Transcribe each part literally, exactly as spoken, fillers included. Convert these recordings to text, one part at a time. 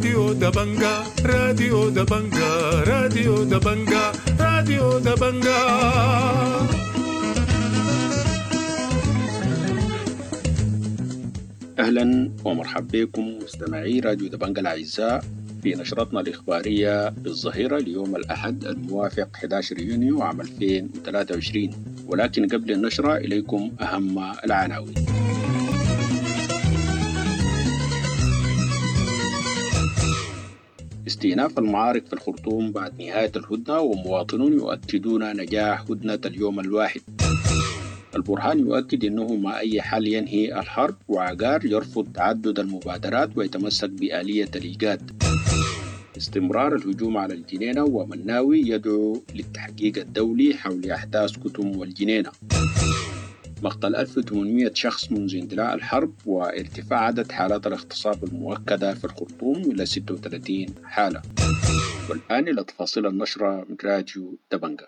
راديو دبنجا راديو دبنجا راديو دبنجا راديو دبنجا. أهلا ومرحبا بكم مستمعي راديو دبنجا الأعزاء في نشرتنا الإخبارية بالظهيرة ليوم الأحد الموافق أحد عشر يونيو عام ألفين وثلاثة وعشرين. ولكن قبل النشرة إليكم أهم العناوين. استئناف المعارك في الخرطوم بعد نهاية الهدنة ومواطنون يؤكدون نجاح هدنة اليوم الواحد. البرهان يؤكد أنه مع أي حل ينهي الحرب، وعقار يرفض تعدد المبادرات ويتمسك بآلية الإيجاد. استمرار الهجوم على الجنينة، ومناوي يدعو للتحقيق الدولي حول أحداث كتم والجنينة. مقتل ألف وثمانمئة شخص منذ اندلاع الحرب، وارتفاع عدد حالات الاغتصاب المؤكدة في الخرطوم إلى ستة وثلاثين حالة. والآن إلى تفاصيل النشرة من راديو دبنجا.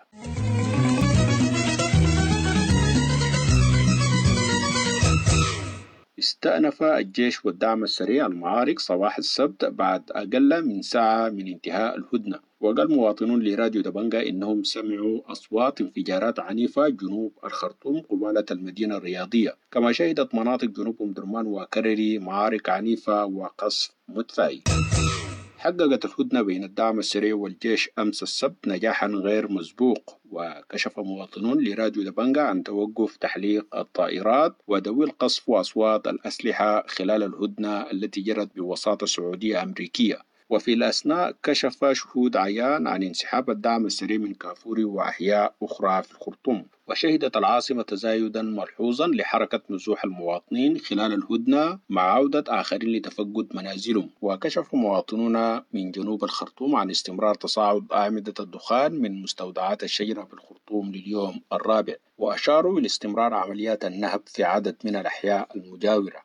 استأنف الجيش والدعم السريع المعارك صباح السبت بعد أقل من ساعة من انتهاء الهدنة. وقال مواطنون لراديو دبنجا إنهم سمعوا أصوات انفجارات عنيفة جنوب الخرطوم قبالة المدينة الرياضية، كما شهدت مناطق جنوب أم درمان وكرري معارك عنيفة وقصف مدفعي. حققت الهدنة بين الدعم السريع والجيش أمس السبت نجاحا غير مسبوق، وكشف مواطنون لراديو دبنجا عن توقف تحليق الطائرات ودوي القصف وأصوات الأسلحة خلال الهدنة التي جرت بوساطة سعودية أمريكية. وفي الأثناء كشف شهود عيان عن انسحاب الدعم السريع من كافوري وأحياء أخرى في الخرطوم. وشهدت العاصمة تزايدا ملحوظا لحركة نزوح المواطنين خلال الهدنة مع عودة آخرين لتفقد منازلهم. وكشف مواطنون من جنوب الخرطوم عن استمرار تصاعد أعمدة الدخان من مستودعات الشجرة في الخرطوم لليوم الرابع، وأشاروا إلى استمرار عمليات النهب في عدد من الأحياء المجاورة.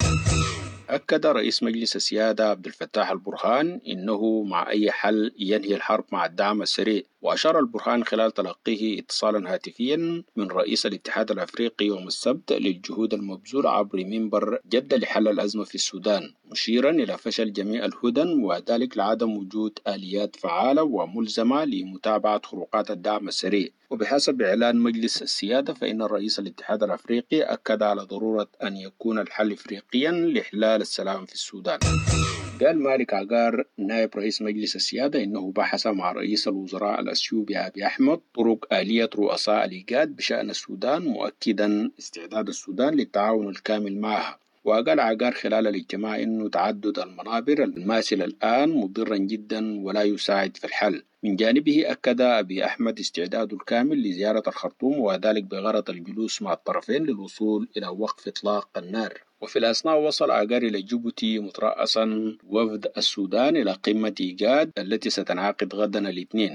أكد رئيس مجلس السيادة عبد الفتاح البرهان إنه مع أي حل ينهي الحرب مع الدعم السريع. وأشار البرهان خلال تلقيه اتصالا هاتفيا من رئيس الاتحاد الأفريقي يوم السبت للجهود المبذولة عبر منبر جدة لحل الأزمة في السودان، مشيرا إلى فشل جميع الهدن وذلك لعدم وجود آليات فعالة وملزمة لمتابعة خروقات الدعم السريع. وبحسب إعلان مجلس السيادة فإن الرئيس الاتحاد الأفريقي أكد على ضرورة أن يكون الحل إفريقيا لإحلال السلام في السودان. قال مالك عقار نائب رئيس مجلس السيادة إنه بحث مع رئيس الوزراء الأثيوبي أبي أحمد طرق آلية رؤساء الإيجاد بشأن السودان، مؤكدا استعداد السودان للتعاون الكامل معها. وقال عقار خلال الاجتماع إنه تعدد المنابر الماثلة الآن مضرا جدا ولا يساعد في الحل. من جانبه أكد أبي أحمد استعداده الكامل لزيارة الخرطوم، وذلك بغرض الجلوس مع الطرفين للوصول إلى وقف إطلاق النار. وفي الأثناء وصل عقار إلى جيبوتي مترأسا وفد السودان إلى قمة إيجاد التي ستنعقد غدا الاثنين.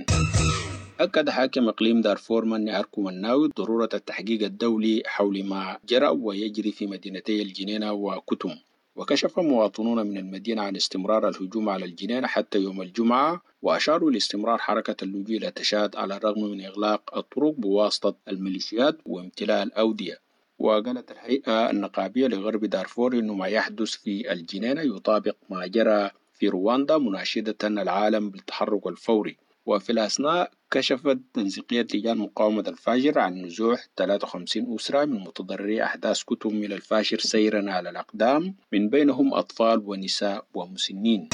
أكد حاكم إقليم دارفور مني أركو مناوي ضرورة التحقيق الدولي حول ما جرى ويجري في مدينتي الجنينة وكتم. وكشف مواطنون من المدينة عن استمرار الهجوم على الجنينة حتى يوم الجمعة، وأشاروا لاستمرار حركة اللجوء إلى تشاد على الرغم من إغلاق الطرق بواسطة الميليشيات وامتلاء الأودية. وقالت الهيئة النقابية لغرب دارفور إنه ما يحدث في الجنينة يطابق ما جرى في رواندا، مناشدة العالم بالتحرك الفوري. وفي الأثناء كشفت تنسيقية لجان مقاومة الفاجر عن نزوح ثلاثة وخمسين أسرة من متضرري أحداث كتم إلى الفاجر سيرا على الأقدام، من بينهم أطفال ونساء ومسنين.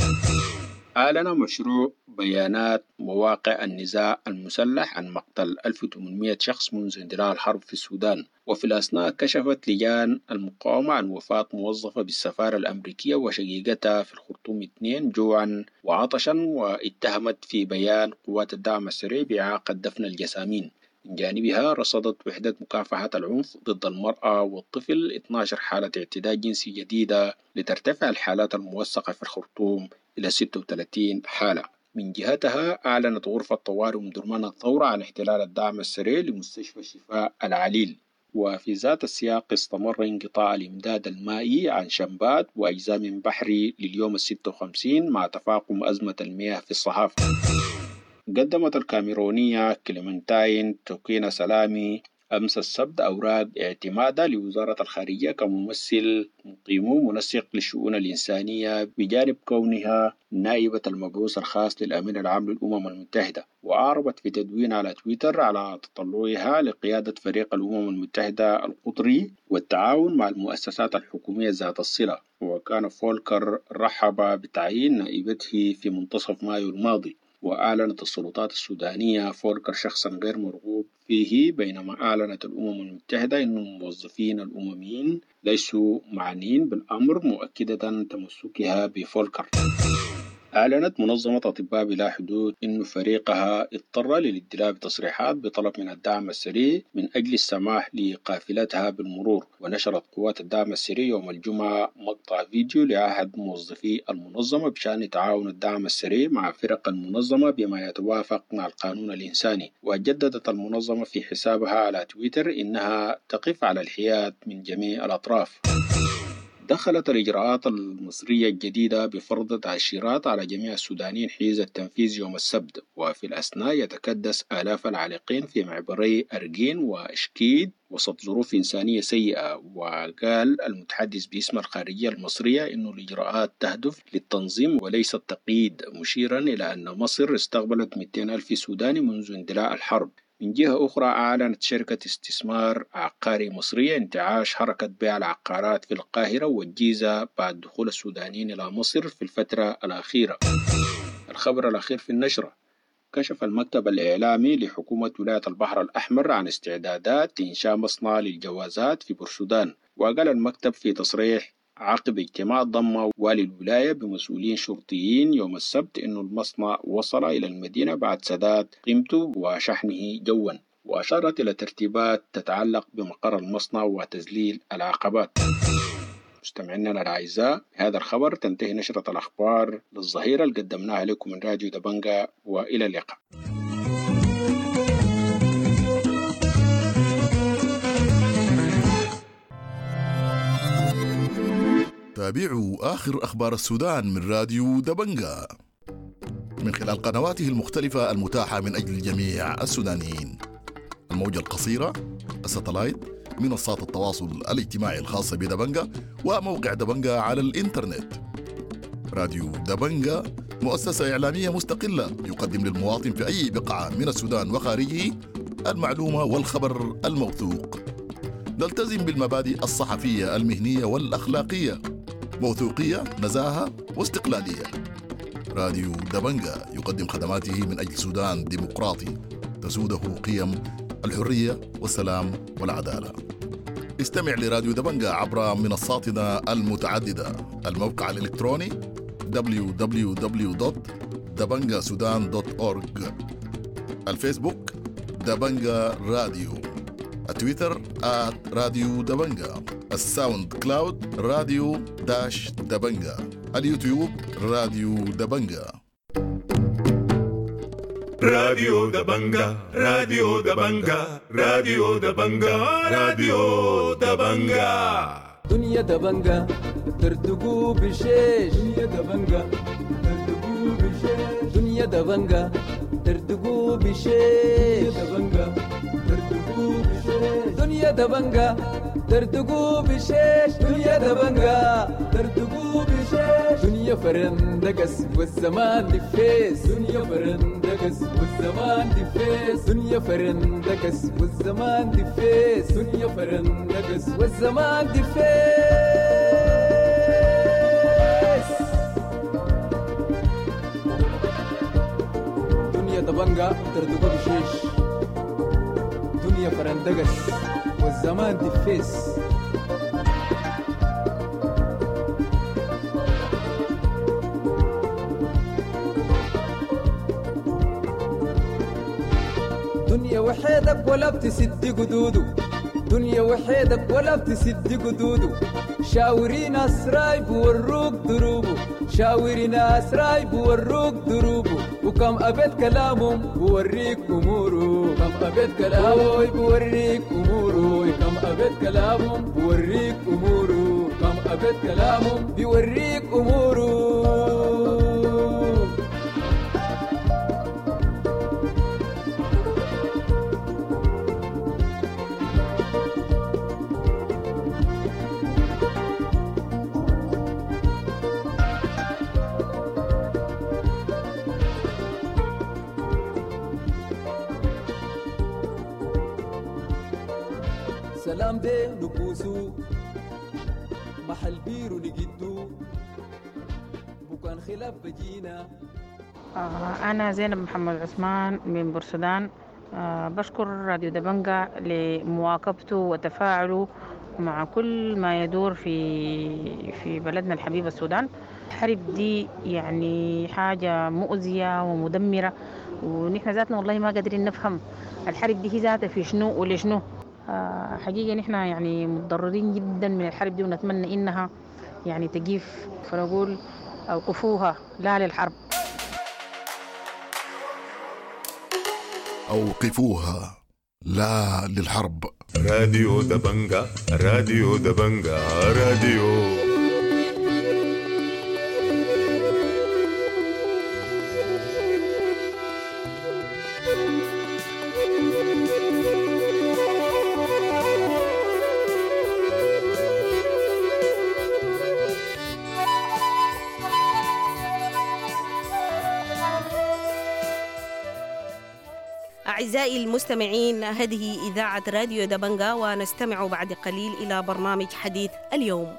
أعلن مشروع بيانات مواقع النزاع المسلح عن مقتل ألف وثمانمئة شخص منذ اندلاع الحرب في السودان. وفي الأثناء كشفت لجان المقاومة عن وفاة موظفة بالسفارة الأمريكية وشقيقتها في الخرطوم اثنين جوعا وعطشا، واتهمت في بيان قوات الدعم السريع بإعاقة دفن الجسامين. من جانبها رصدت وحدة مكافحة العنف ضد المرأة والطفل اثنتي عشرة حالة اعتداء جنسي جديدة، لترتفع الحالات الموثقة في الخرطوم إلى ستة وثلاثين حالة. من جهتها أعلنت غرفة طوارئ أم درمان الثورة عن احتلال الدعم السريع لمستشفى الشفاء العليل. وفي ذات السياق استمر انقطاع الإمداد المائي عن شنبات وأجزاء من بحري لليوم الستة وخمسين مع تفاقم أزمة المياه في الصحافة. قدمت الكاميرونية كليمنتاين توكينا سلامي أمس السبت أوراق اعتمادها لوزارة الخارجية كممثل مقيم منسق للشؤون الإنسانية بجانب كونها نائبة المبعوث الخاص للأمين العام للأمم المتحدة، وأعربت في تدوين على تويتر على تطلعها لقيادة فريق الأمم المتحدة القطري والتعاون مع المؤسسات الحكومية ذات الصلة. وكان فولكر رحب بتعيين نائبته في منتصف مايو الماضي، وأعلنت السلطات السودانية فولكر شخصا غير مرغوب فيه، بينما أعلنت الأمم المتحدة أن الموظفين الأمميين ليسوا معنيين بالأمر، مؤكدة تمسكها بفولكر. أعلنت منظمة أطباء بلا حدود أن فريقها اضطر للادلاء بتصريحات بطلب من الدعم السريع من أجل السماح لقافلتها بالمرور. ونشرت قوات الدعم السريع يوم الجمعة مقطع فيديو لأحد موظفي المنظمة بشأن تعاون الدعم السريع مع فرق المنظمة بما يتوافق مع القانون الإنساني. وجددت المنظمة في حسابها على تويتر إنها تقف على الحياد من جميع الأطراف. دخلت الإجراءات المصرية الجديدة بفرض تأشيرات على جميع السودانيين حيز التنفيذ يوم السبت، وفي الأثناء يتكدس آلاف العالقين في معبري أرجين وإشكيد وسط ظروف إنسانية سيئة. وقال المتحدث باسم الخارجية المصرية إنه الإجراءات تهدف للتنظيم وليس التقييد، مشيرا إلى أن مصر استقبلت مئتين ألف سوداني منذ اندلاع الحرب. من جهة أخرى، أعلنت شركة استثمار عقاري مصرية انتعاش حركة بيع العقارات في القاهرة والجيزة بعد دخول السودانيين إلى مصر في الفترة الأخيرة. الخبر الأخير في النشرة: كشف المكتب الإعلامي لحكومة ولاية البحر الأحمر عن استعدادات إنشاء مصنع للجوازات في بورسودان. وقال المكتب في تصريح عقب اجتماع ضم والي الولاية بمسؤولين شرطيين يوم السبت إنه المصنع وصل إلى المدينة بعد سداد قيمته وشحنه جوا، وأشارت إلى ترتيبات تتعلق بمقر المصنع وتذليل العقبات. مستمعينا الأعزاء، هذا الخبر تنتهي نشرة الأخبار للظهيرة اللي قدمناها لكم من راديو دبنجا، وإلى اللقاء. تابعوا آخر أخبار السودان من راديو دبنجا من خلال قنواته المختلفة المتاحة من أجل جميع السودانيين: الموجة القصيرة، الساتلايت، منصات التواصل الاجتماعي الخاصة بدبنجا، وموقع دبنجا على الإنترنت. راديو دبنجا مؤسسة إعلامية مستقلة يقدم للمواطن في أي بقعة من السودان وخارجه المعلومة والخبر الموثوق. نلتزم بالمبادئ الصحفية المهنية والأخلاقية: موثوقية، نزاهة، واستقلالية. راديو دبنجا يقدم خدماته من أجل سودان ديمقراطي تسوده قيم الحرية والسلام والعدالة. استمع لراديو دبنجا عبر منصاتنا المتعددة: الموقع الإلكتروني دبليو دبليو دبليو دوت دبنجا سودان دوت أورج، الفيسبوك دبنجا راديو، التويتر آت راديو دبنجا، الساوند كلاود راديو داش دبنجا، اليوتيوب راديو دبنجا. راديو دبنجا راديو دبنجا راديو دبنجا راديو دبنجا دنيا دبنجا ترتقو بشيش دنيا دبنجا ترتقو بشيش دنيا دبنجا ترتقو بشيش دبنجا ترتقو بشيش دنيا دبنجا ترتقو بشيش دنيا دبنجا ترتقو بشيش دنيا فرندقس والزمان دفيس دنيا فرندقس والزمان دفيس دنيا فرندقس والزمان دفيس دنيا فرندقس والزمان دفيس دنيا دبنجا ترتقو بشيش دنيا فرندقس والزمان دفيس. دنيا وحيدك ولا بتسد قدودو دنيا وحيدك ولا بتسد قدودو شاوري ناس راي بوروك دروبو شاوري ناس راي بوروك دروبو وكم أبد كلامهم بوريك أمورو كم أبد كلامهم بوريك أمورو كم أبد كلامهم بوريك أمورو كم أبد كلامهم بوريك أمورو. ده نبوسو محل بيرو نجدو بكان خلاف بجينا. أنا زينب محمد عثمان من بورسودان. بشكر راديو دبنجة لمواكبته وتفاعله مع كل ما يدور في في بلدنا الحبيب السودان. الحرب دي يعني حاجة مؤذية ومدمرة، ونحن ذاتنا والله ما قادرين نفهم الحرب دي هي ذاتها في شنو ولشنو. حقيقة نحن يعني متضررين جدا من الحرب دي، ونتمنى إنها يعني تجيف، فنقول أوقفوها لا للحرب. أوقفوها لا للحرب. راديو دبنجة راديو دبنجة راديو. أعزائي المستمعين، هذه إذاعة راديو دبنجة، ونستمع بعد قليل إلى برنامج حديث اليوم.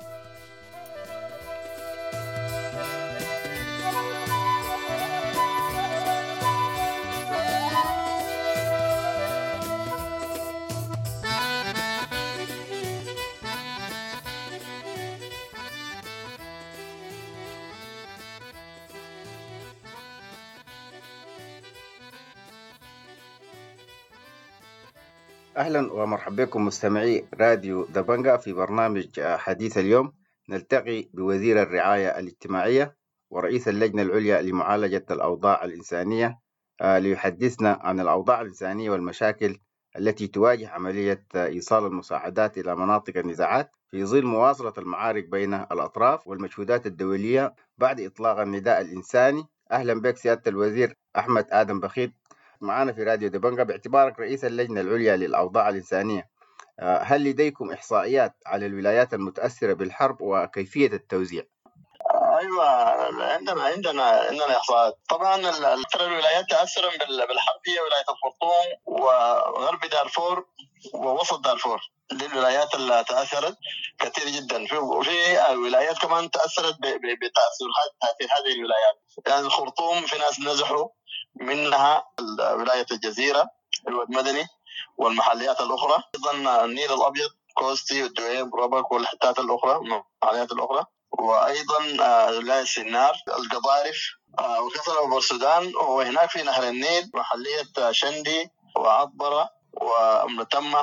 أهلا ومرحبا بكم مستمعي راديو دبنجة في برنامج حديث اليوم. نلتقي بوزير الرعاية الاجتماعية ورئيس اللجنة العليا لمعالجة الأوضاع الإنسانية ليحدثنا عن الأوضاع الإنسانية والمشاكل التي تواجه عملية إيصال المساعدات إلى مناطق النزاعات في ظل مواصلة المعارك بين الأطراف والمجهودات الدولية بعد إطلاق النداء الإنساني. أهلا بك سيادة الوزير أحمد آدم بخيت معنا في راديو دبنجة باعتبارك رئيس اللجنة العليا للأوضاع الإنسانية. هل لديكم إحصائيات على الولايات المتأثرة بالحرب وكيفية التوزيع؟ ايوه، عندنا عندنا عندنا احصاءات. طبعا اكثر الولايات تاثرا بالحرب هي ولايه الخرطوم وغرب دارفور ووسط دارفور. دي الولايات اللي تاثرت كثير جدا. في وفي ولايات كمان تاثرت بتاثيرات في هذه الولايات. يعني الخرطوم في ناس نزحوا منها، ولايه الجزيره، الواد مدني والمحليات الاخرى، ايضا النيل الابيض، كوستي والدويب وربك والحتات الاخرى، المحليات الاخرى، وايضا ولايه سنار، القضارف، وكسر وبورسودان، وهناك في نهر النيل محليه شندي وعطبره ومتمه،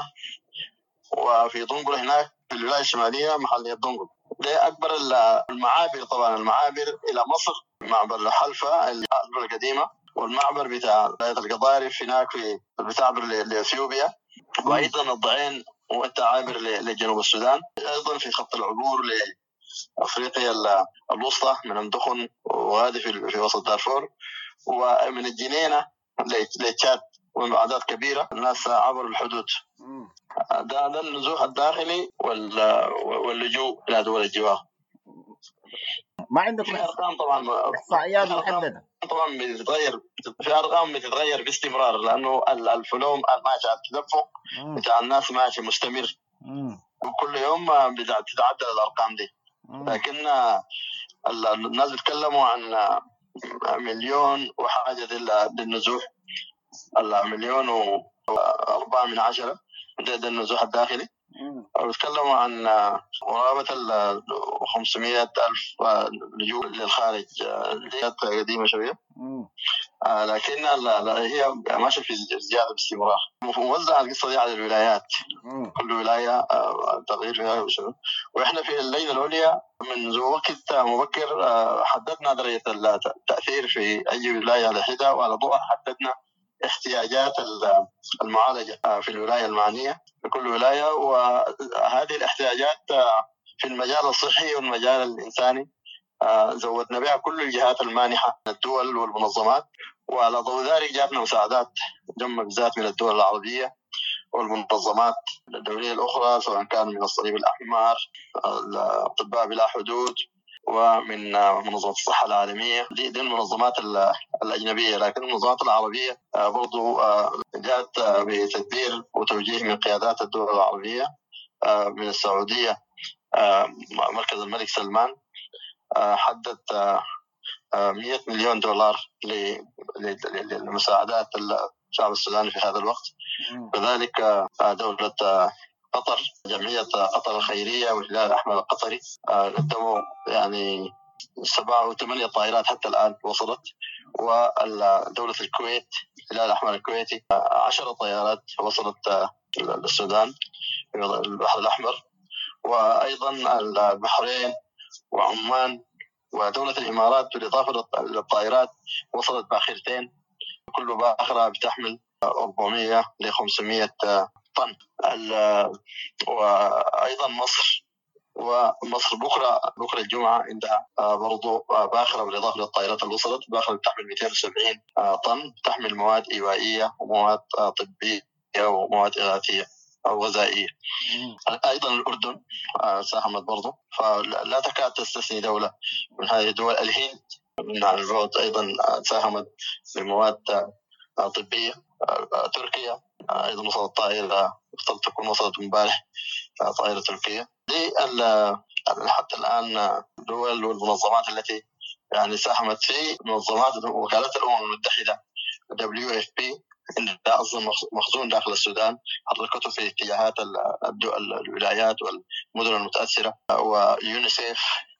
وفي دنقل هناك في الولايه الشماليه محليه دنقل. ده اكبر المعابر. طبعا المعابر الى مصر، معبر الحلفه العلبه القديمه، والمعبر بتاع ولايه القضارف هناك في بتعبر لاثيوبيا، وايضا الضعين وانت عابر لجنوب السودان، ايضا في خط العبور افريقيا الوسطى من اندخن وهذه في في وسط دارفور، ومن الجنينه لتشاد، ومعادات كبيره الناس عبروا الحدود. ده ده النزوح الداخلي واللجوء الى دول الجوار. ما عندكم ارقام طبعا احصائيات محدده؟ طبعا بتتغير، في ارقام بتتغير باستمرار، لانه الفلوم ماشي على التدفق بتاع الناس ماشي مستمر، وكل يوم بتتعدل الارقام دي. لكن الناس بيتكلموا عن مليون وحاجه للنزوح، مليون وأربعة من عشرة ده النزوح الداخلي، وبيتكلموا عن قرابة ال خمسمائة ألف لجوء للخارج. دي قديمة شوية، لكن هي ماشية في زيادة باستمرار. موزع القصة دي على الولايات، كل ولاية تغيير فيها وشنو. وإحنا في اللجنة العليا منذ وقت مبكر حددنا درجة التأثير في أي ولاية على حدة، وعلى ضوء حددنا احتياجات المعالجة في الولاية المعنية في كل ولاية، وهذه الاحتياجات في المجال الصحي والمجال الإنساني زودنا بها كل الجهات المانحة من الدول والمنظمات، وعلى ضوء ذلك جاءتنا مساعدات جمة بالذات من الدول العربية والمنظمات الدولية الأخرى، سواء كان من الصليب الأحمر، الأطباء بلا حدود، ومن منظمة الصحة العالمية. دي, دي المنظمات الأجنبية. لكن المنظمات العربية برضو جاءت بتدبير وتوجيه من قيادات الدول العربية من السعودية مركز الملك سلمان حدد مئة مليون دولار لمساعدات الشعب السوداني في هذا الوقت. كذلك دولة قطر، جمعية قطر الخيرية والهلال الأحمر القطري قدموا يعني سبعة وثمانية طائرات حتى الآن وصلت، ودولة الكويت الهلال الأحمر الكويتي عشر طائرات وصلت للسودان في البحر الأحمر، وأيضا البحرين وعمان ودولة الإمارات بالإضافة للطائرات وصلت باخرتين، كل باخرة بتحمل أربعمئة إلى خمسمئة طن. وأيضا مصر ومصر بكرة بكرة الجمعة عندها برضو باخرة بالإضافة للطائرات اللي وصلت، باخرة بتحمل مئتين وسبعين طن، تحمل مواد إيوائية ومواد طبية ومواد إغاثية أو غذائية. أيضا الأردن ساهمت برضو، فلا تكاد تستثني دولة من هذه الدول. الهند من عن البعد أيضا ساهمت بمواد طبية. تركيا أيضا وصلت طائرة، افترض تكون وصلت امبارح طائرة تركية. دي حتى الآن الدول والمنظمات التي يعني ساهمت في منظمات وكالات الأمم المتحدة دبليو إف بي عندها أصلا مخزون داخل السودان، حركته في اتجاهات الولايات والمدن المتأثرة، ويونيسيف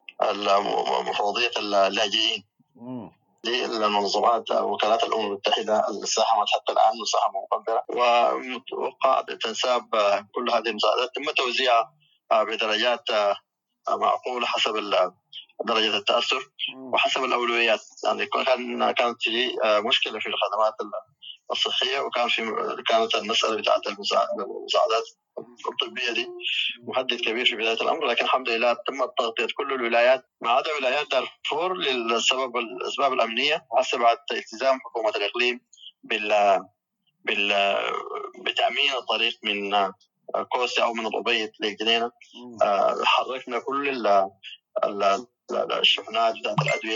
مفوضية اللاجئين. دي المنظمات وكالات الأمم المتحدة اللي ساهمت حتى الآن مساهمة مقدرة، ومتوقع تنساب كل هذه المساعدات تم توزيعها بدرجات معقولة حسب درجة التأثر وحسب الأولويات. يعني كان كانت تجي مشكلة في الخدمات الصحية، وكان في كانت المسألة بتاعت المساعدات الطبية دي محدد كبير في بداية الأمر، لكن الحمد لله تم تغطية كل الولايات ما عدا ولايات دارفور للسبب الأسباب الأمنية، وحسب بعد التزام حكومة الإقليم بال بال بتأمين الطريق من كوسي أو من الأبيض للجنينة. حركنا كل ال ال الشحنات بتاعت الأدوية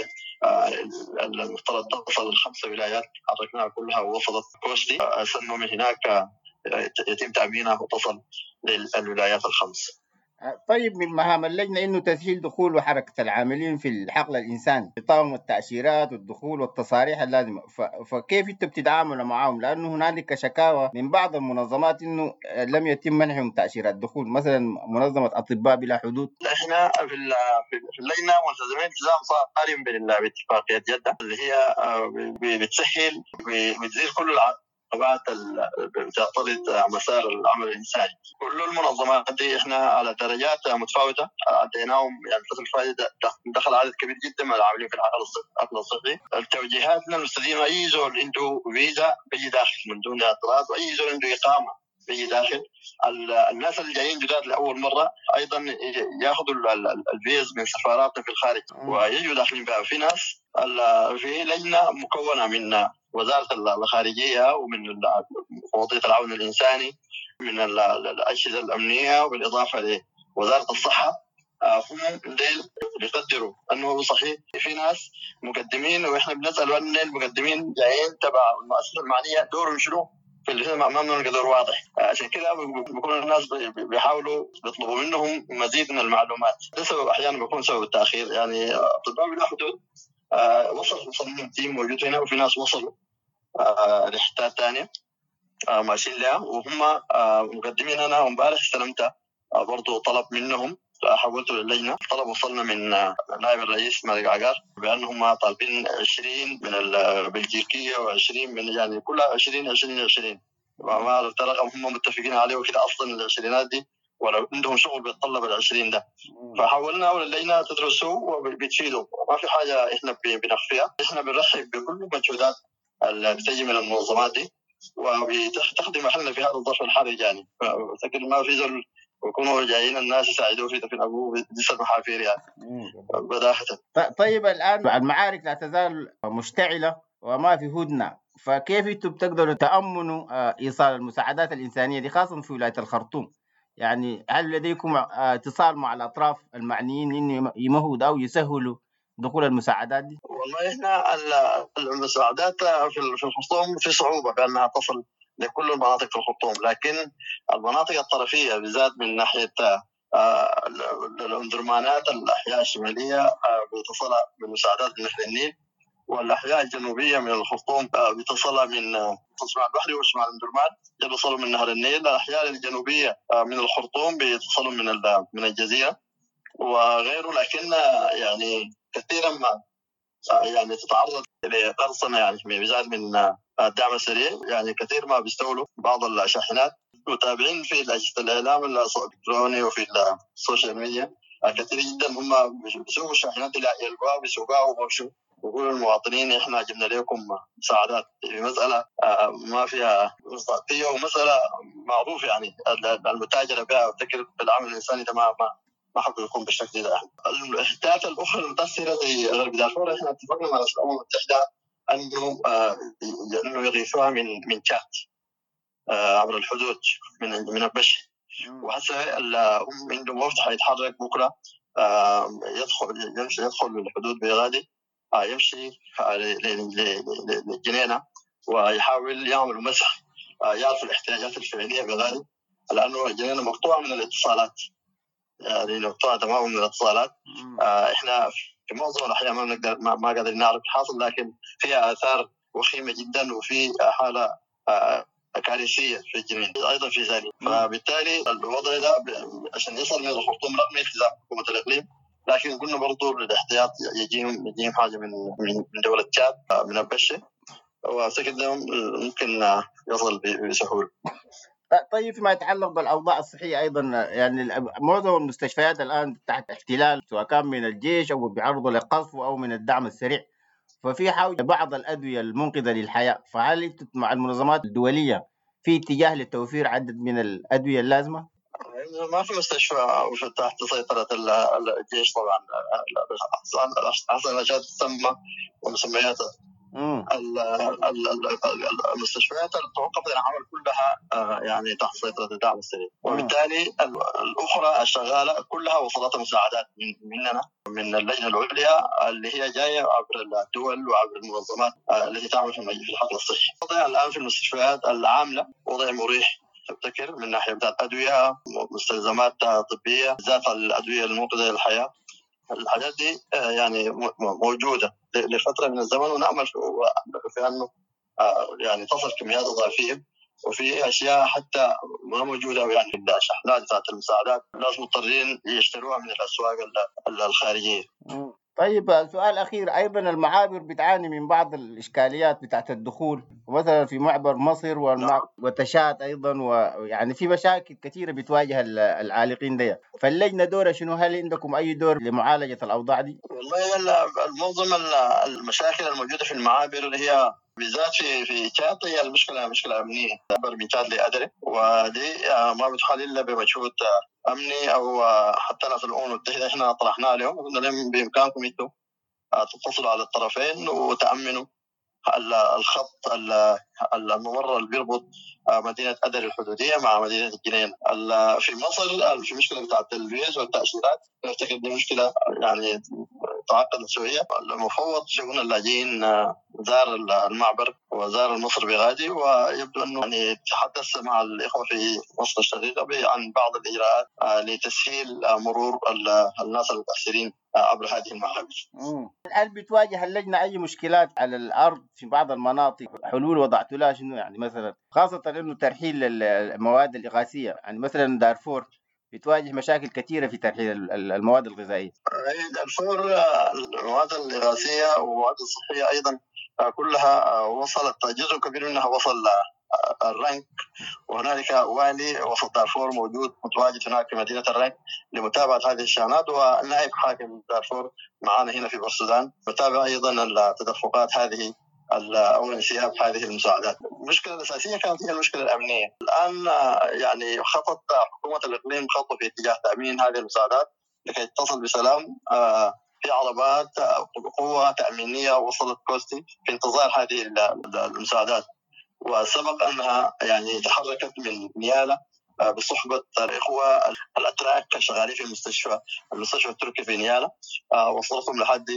المفترض تصل لخمسة ولايات، حركناها كلها ووصلت كوستي، سنوا من هناك يتم تأمينها وتصل للولايات الخمس. طيب، من مهام اللجنة إنه تسهيل دخول وحركة العاملين في الحقل الإنساني بطاقم التأشيرات والدخول والتصاريح اللازمة، فكيف أنتم بتتعاملوا معهم؟ لأنه هنالك شكاوى من بعض المنظمات إنه لم يتم منحهم تأشيرات الدخول، مثلا منظمة أطباء بلا حدود. إحنا في في اللجنة ملتزمين التزام صارم باتفاقية جدة اللي هي بتسهل بتزيل كل العقبات بتعترض مسار العمل الإنساني. كل المنظمات دي احنا على درجات متفاوتة عديناهم، يعني الفترة الفائدة دخل عدد كبير جدا من العاملين في الحقل الصحي. التوجيهاتنا المستديمة أي زول عنده فيزا بيجي داخل من دون اعتراض، وأي زول عنده إقامة بيجي داخل. الناس اللي جايين جداد لأول مرة أيضا ياخذوا الفيز من سفاراتنا في الخارج ويجوا داخلين بها. في ناس في لجنة مكونة من وزارة الخارجية ومن مفوضية العون الإنساني من الأجهزة الأمنية، وبالإضافة لوزارة الصحة. هم ديل بيقدروا أنه صحيح في ناس مقدمين، وإحنا بنسأل أن المقدمين جايين تبع المؤسسة المعنية دورهم شنو في اللي ما لنا دور واضح. عشان كده بيكون الناس بيحاولوا يطلبوا منهم مزيد من المعلومات. ده سبب أحيانا بيكون سبب التأخير. يعني أطباء بلا حدود وصل وصل من تيم موجود هنا، وفي ناس وصلوا رحلات ثانية ماشيين لها وهم مقدمين. أنا امبارح استلمت برضو طلب منهم، حولته للجنة. طلب وصلنا من نائب الرئيس مالك عقار بأنهم طالبين عشرين من البلجيكية وعشرين من يعني كلها عشرين عشرين عشرين، وما عرفت رقم هم متفقين عليه وكده. أصلا العشرينات دي ولو عندهم شغل بيتطلب العشرين ده، فحولنا للجنة تدرسوا وبتفيدوا. ما في حاجة إحنا بنخفيها. إحنا بنرحب بكل المجهودات اللي بتجي من المنظمات دي وبتخدم محلنا في هذا الظرف الحرج. يعني لكن ما في زول ويكونوا جايين الناس يساعدوا في دفن أبوه بديس المحافير يعني بداهة. طيب، الآن المعارك لا تزال مشتعلة وما في هدنة، فكيف انتم بتقدروا تأمنوا إيصال المساعدات الإنسانية دي خاصة في ولاية الخرطوم؟ يعني هل لديكم اتصال مع الأطراف المعنيين إنه يمهدوا أو يسهلوا دخول المساعدات دي؟ والله إحنا المساعدات في الخرطوم في صعوبة بأنها تصل لكل المناطق في الخرطوم، لكن المناطق الطرفية بالذات من ناحية الأندرمانات الأحياء الشمالية بتصلها من مساعدات من نهر النيل، والأحياء الجنوبية من الخرطوم بتصلها من شمال البحري وشمال الأندرمان بيصلوا من نهر النيل. الأحياء الجنوبية من الخرطوم بيتصلوا من من الجزيرة وغيره، لكن يعني كثيرا ما يعني تتعرض لقرصنة يعني بالذات من الدعم السريع، يعني كثير ما بيستولوا بعض الشاحنات. متابعين في أجهزة الإعلام الإلكتروني وفي السوشيال ميديا كثير جدا هم بيسوقوا الشاحنات اللي يلقوها بيسوقوها وبمشوا ويقولوا للمواطنين احنا جبنا لكم مساعدات. في مسألة ما فيها مصداقية ومسألة معروف يعني المتاجرة بها وتكر بالعمل الإنساني ده ما ما ما حق يكون بالشكل ده. الاحداثات الأخرى المتأثرة زي غرب دارفور احنا اتفقنا مع الأمم المتحدة أنه أنه يغيثوها من من تشاد عبر الحدود من من البش، وهسه عندهم وفد حيتحرك بكرة يدخل يمشي يدخل الحدود بغادي يمشي للجنينة ويحاول يعمل مسح يعرف الاحتياجات الفعلية بغادي، لأنه الجنينة مقطوعة من الاتصالات، يعني مقطوعة تماما من الاتصالات. احنا في معظم الأحيان ما نقدر ما, ما قادرين نعرف الحاصل، لكن فيها آثار وخيمة جدا وفي حالة كارثية في الجنين أيضا في ذلك. فبالتالي الوضع ده عشان يصل من الخرطوم رغم التزام حكومة الإقليم، لكن قلنا برضو للاحتياط يجيهم يجيهم حاجة من من دولة تشاد من البشة، وأعتقد ممكن يصل بسهولة. طيب فيما يتعلق بالأوضاع الصحية أيضا، يعني معظم المستشفيات الآن تحت احتلال سواء كان من الجيش أو بيعرضوا للقصف أو من الدعم السريع، ففي حاجة بعض الأدوية المنقذة للحياة، فهل انتم مع المنظمات الدولية في اتجاه لتوفير عدد من الأدوية اللازمة؟ ما في مستشفى تحت سيطرة الجيش طبعا، أحسن الأشياء تسمى ومسمياتها. المستشفيات المتوقفة العمل كلها يعني تحت سيطرة الدعم السريع، وبالتالي الأخرى الشغالة كلها وصلتها مساعدات مننا من اللجنة العليا اللي هي جاية عبر الدول وعبر المنظمات التي تعمل في الحقل الصحي. وضع الآن في المستشفيات العاملة وضع مريح تبتكر من ناحية بتاعت أدوية مستلزمات طبية ذات الأدوية المنقذة للحياة. الحاجات دي يعني موجودة لفترة من الزمن، ونأمل في أنه يعني تصل كميات إضافية، وفي أشياء حتى ما موجودة يعني في الشحنات ذات المساعدات الناس مضطرين يشتروها من الأسواق الخارجية. طيب السؤال الأخير أيضا، المعابر بتعاني من بعض الإشكاليات بتاعت الدخول، مثلا في معبر مصر وتشات أيضا، ويعني في مشاكل كثيرة بتواجه العالقين دي، فاللجنة دورها شنو؟ هل عندكم أي دور لمعالجة الأوضاع دي؟ والله المنظمة المشاكل الموجودة في المعابر هي بالذات في في تشاد هي المشكلة مشكلة أمنية من تشاد لأدري، ودي ما بتحل إلا بمجهود أمني أو حتى ناس الأمم المتحدة احنا طرحنا لهم وقلنا لهم بإمكانكم انتم تتصلوا على الطرفين وتأمنوا الخط الممر اللي بيربط مدينة أدري الحدودية مع مدينة الجنين. في مصر في مشكلة بتاعت الفيز والتأشيرات، نفتكر دي مشكلة يعني تعقدت شوية. المفوض شؤون اللاجئين زار المعبر وزار المصر بغادي، ويبدو أنه يعني تحدث مع الإخوة في مصر الشقيقة عن بعض الإجراءات لتسهيل مرور الناس المتأثرين عبر هذه المعابر. هل بتواجه اللجنة أي مشكلات على الأرض في بعض المناطق؟ حلول وضعتوا لها شنو يعني مثلا، خاصة إنه ترحيل المواد الإغاثية، يعني مثلا دارفور بتواجه مشاكل كثيرة في ترحيل المواد الغذائية. دارفور المواد الإغاثية والمواد الصحية أيضا كلها وصلت، جزء كبير منها وصل الرنك، وهنالك والي وسط دارفور موجود متواجد هناك في مدينة الرنك لمتابعة هذه الشحنات، ونائب حاكم دارفور معنا هنا في السودان متابع أيضا التدفقات هذه أو انسياب هذه المساعدات. المشكلة الأساسية كانت هي المشكلة الأمنية. الآن يعني خطط حكومة الإقليم خطوة في اتجاه تأمين هذه المساعدات لكي تصل بسلام. في عربات قوة تأمينية وصلت كوستي في انتظار هذه المساعدات، وسبق أنها يعني تحركت من نيالا بصحبة الإخوة الأتراك الشغالين في المستشفى المستشفى التركي في نيالا، وصلتهم لحد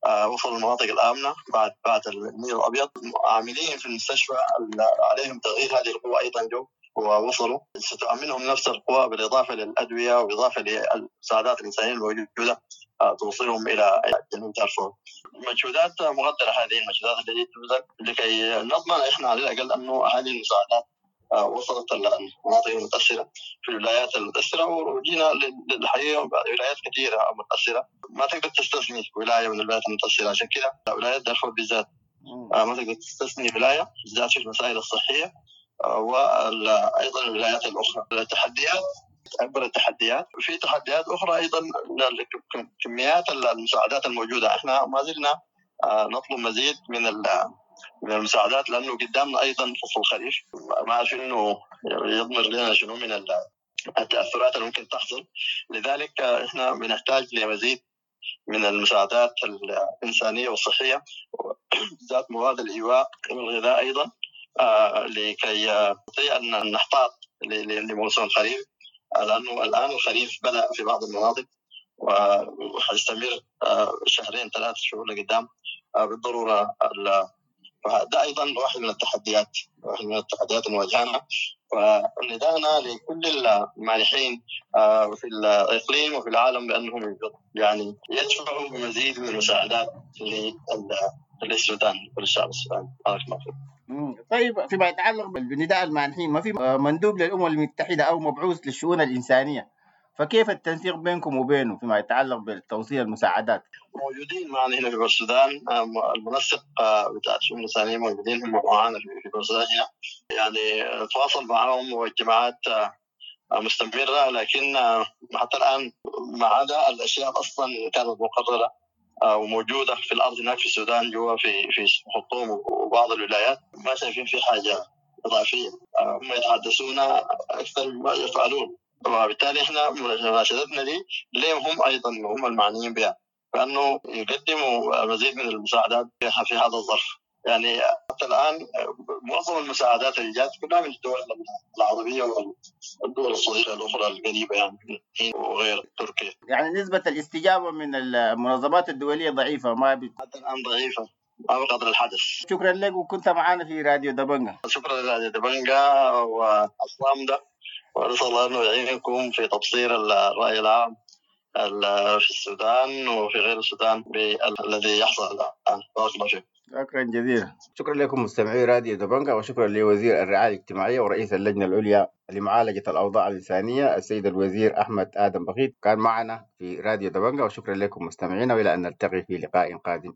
وصلوا المناطق الآمنة بعد بعد النيل الأبيض. عاملين في المستشفى عليهم تغيير هذه القوة أيضا جو ووصلوا، ستؤمنهم نفس القوى بالإضافة للأدوية وبالإضافة للمساعدات الإنسانية الموجودة توصلهم إلى جنوب دارفور. مجهودات مقدرة هذه المجهودات التي تبذل لكي نضمن إحنا على الأقل أنه هذه المساعدات وصلت المناطق المتأثرة في الولايات المتأثرة. وجينا للحقيقة ولايات كثيرة متأثرة، ما تقدر تستثني ولاية من الولايات المتأثرة. عشان كده ولايات دارفور بالذات ما تقدر تستثني ولاية بالذات في المسائل الصحية، وأيضا الولايات الأخرى. التحديات أكبر التحديات، في تحديات أخرى أيضا كميات المساعدات الموجودة. إحنا ما زلنا نطلب مزيد من من المساعدات، لأنه قدامنا أيضا فصل الخريف، ما أعرف إنه يضمر لنا شنو من التأثرات اللي ممكن تحصل. لذلك إحنا بنحتاج لمزيد من المساعدات الإنسانية والصحية، ذات مواد الإيواء والغذاء أيضا، آه لكي نستطيع أن نحتاط لموسم الخريف، لأنه الآن الخريف بدأ في بعض المناطق وحيستمر آه شهرين ثلاث شهور لقدام آه بالضرورة. فهذا أيضا واحد من التحديات واحد من التحديات المواجهة. ونداءنا لكل المانحين آه في الإقليم وفي العالم بأنهم يعني يدفعوا بمزيد من المساعدات للسودان وللشعب السوداني. طيب، فيما يتعلق بنداء المانحين، ما في مندوب للأمم المتحدة أو مبعوث للشؤون الإنسانية، فكيف التنسيق بينكم وبينه فيما يتعلق بتوصيل المساعدات؟ موجودين معنا هنا في السودان، المنسق بتاع الشؤون الإنسانية موجودين هم معانا في السودان هنا، يعني تواصل معهم والجماعات مستمرة، لكن حتى الآن ما عدا الأشياء أصلا كانت مقررة وموجودة في الأرض هناك في السودان جوا في في خرطوم وبعض الولايات، ما شايفين في حاجة إضافية. هم يتحدثون أكثر مما يفعلون، وبالتالي إحنا مناشدتنا دي لهم هم أيضا هم المعنيين بها، فأنه يقدموا مزيد من المساعدات في هذا الظرف. يعني حتى الآن معظم المساعدات اللي جات كلها من الدول العربية والدول الصغيرة الأخرى القريبة، يعني وغير تركيا. يعني نسبة الاستجابة من المنظمات الدولية ضعيفة، ما بي... حتى الآن ضعيفة أو قدر الحدث. شكرا لك، وكنت معنا في راديو دبنجا. شكرا لراديو دبنجا وأصلام ده، ونسأل الله أنه يعينكم في تبصير الرأي العام في السودان وفي غير السودان بالذي يحصل الآن. بارك الله فيك. شكرا جزيلا. شكرا لكم مستمعي راديو دبنجا، وشكرا لوزير الرعاية الاجتماعية ورئيس اللجنة العليا لمعالجة الأوضاع الإنسانية السيد الوزير أحمد آدم بخيت كان معنا في راديو دبنجا. وشكرا لكم مستمعينا، وإلى أن نلتقي في لقاء قادم.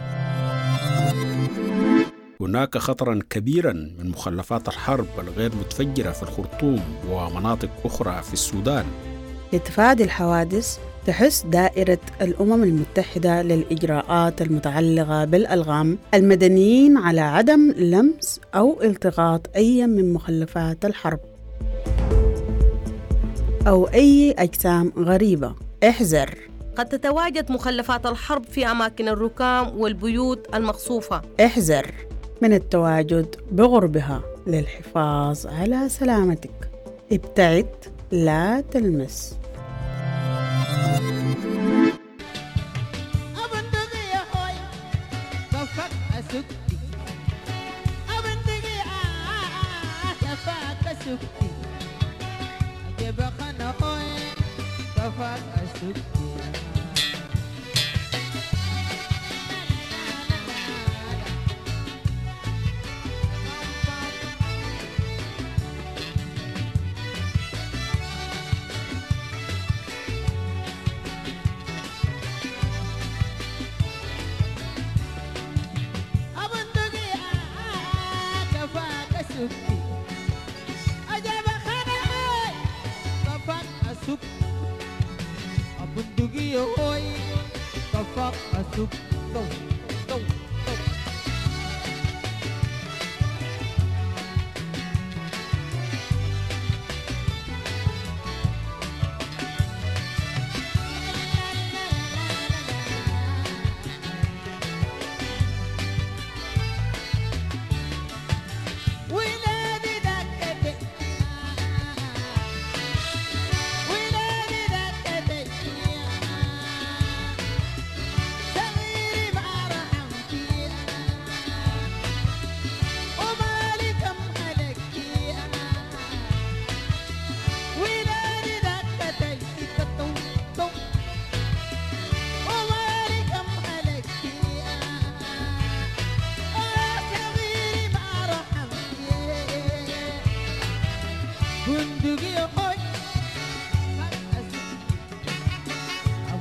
هناك خطرا كبيرا من مخلفات الحرب الغير متفجرة في الخرطوم ومناطق أخرى في السودان. لتفادي الحوادث تحث دائرة الأمم المتحدة للإجراءات المتعلقة بالألغام المدنيين على عدم لمس أو التقاط أي من مخلفات الحرب أو أي أجسام غريبة. احذر، قد تتواجد مخلفات الحرب في أماكن الركام والبيوت المقصوفة. احذر من التواجد بغربها للحفاظ على سلامتك. ابتعد، لا تلمس.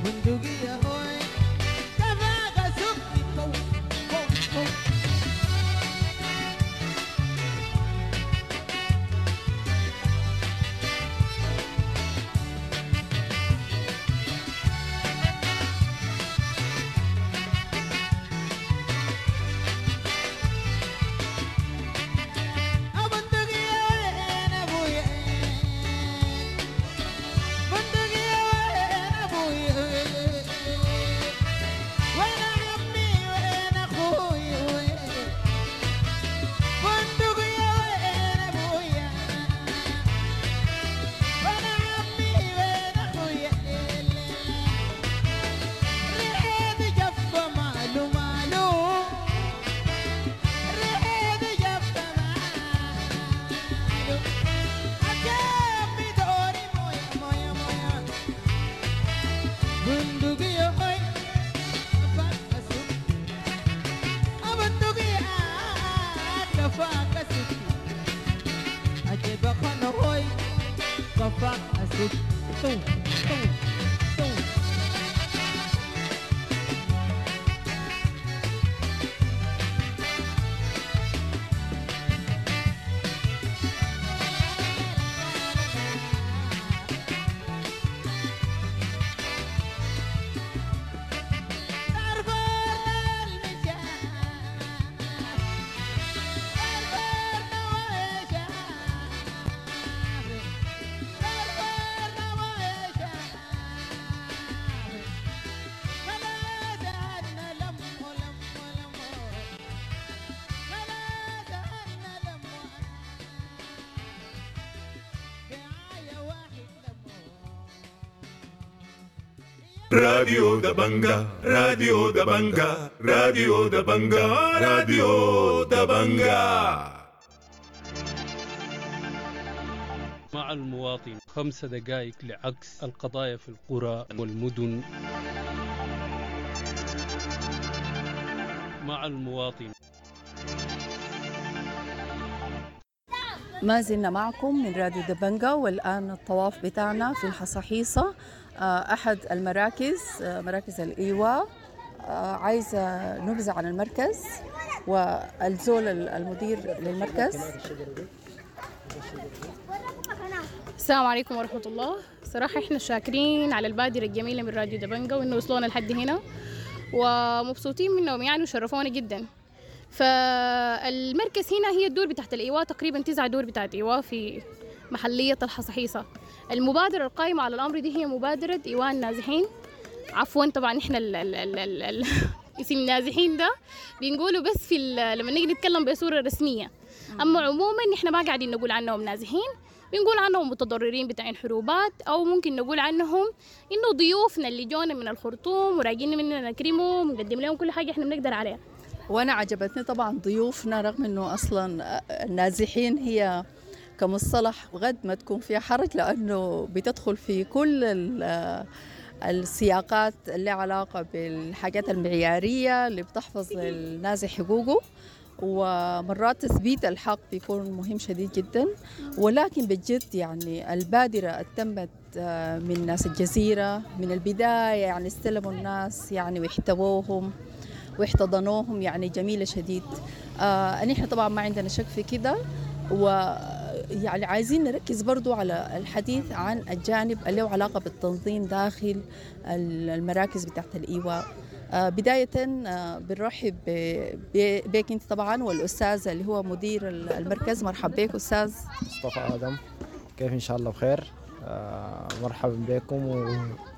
راديو دبنجا راديو دبنجا راديو دبنجا راديو دبنجا مع المواطن خمس دقائق لعكس القضايا في القرى والمدن. مع المواطن. ما زلنا معكم من راديو دبنجا، والآن الطواف بتاعنا في الحصحيصة، أحد المراكز مراكز الإيواء. عايزة نبذة عن المركز والزول المدير للمركز. السلام عليكم ورحمة الله. صراحة إحنا شاكرين على البادرة الجميلة من راديو دبنجا وإنه وصلونا لحد هنا ومبسوطين منهم يعني وشرفونا جدا. فالمركز هنا هي الدور بتاعت الإيواء، تقريبا تسعة دور بتاعت إيواء في محلية الحصحيصة. المبادرة القائمة على الأمر دي هي مبادرة إيواء النازحين. عفوا طبعا إحنا ال ال ال ال ال اسم النازحين ده بنقوله بس في لما نيجي نتكلم بصورة رسمية، أما عموما إحنا ما قاعدين نقول عنهم نازحين، بنقول عنهم متضررين بتاعين حروبات، أو ممكن نقول عنهم إنه ضيوفنا اللي جونا من الخرطوم وراجين مننا نكرمهم ونقدم لهم كل حاجة إحنا بنقدر عليها. وأنا عجبتني طبعا ضيوفنا، رغم إنه أصلا النازحين هي كمصطلح قد ما تكون فيها حرج، لأنه بتدخل في كل السياقات اللي علاقة بالحاجات المعيارية اللي بتحفظ النازح حقوقه، ومرات تثبيت الحق بيكون مهم شديد جدا. ولكن بجد يعني البادرة تمت من ناس الجزيرة من البداية، يعني استلموا الناس يعني واحتووهم واحتضنوهم، يعني جميلة شديد. آه نحن طبعا ما عندنا شك في كده، ويعني عايزين نركز برضو على الحديث عن الجانب اللي له علاقة بالتنظيم داخل المراكز بتاعت الإيواء. آه بداية آه بنرحب بك انت طبعا والأستاذ اللي هو مدير المركز. مرحب بك أستاذ مصطفى آدم، كيف إن شاء الله بخير؟ آه مرحبا بكم و...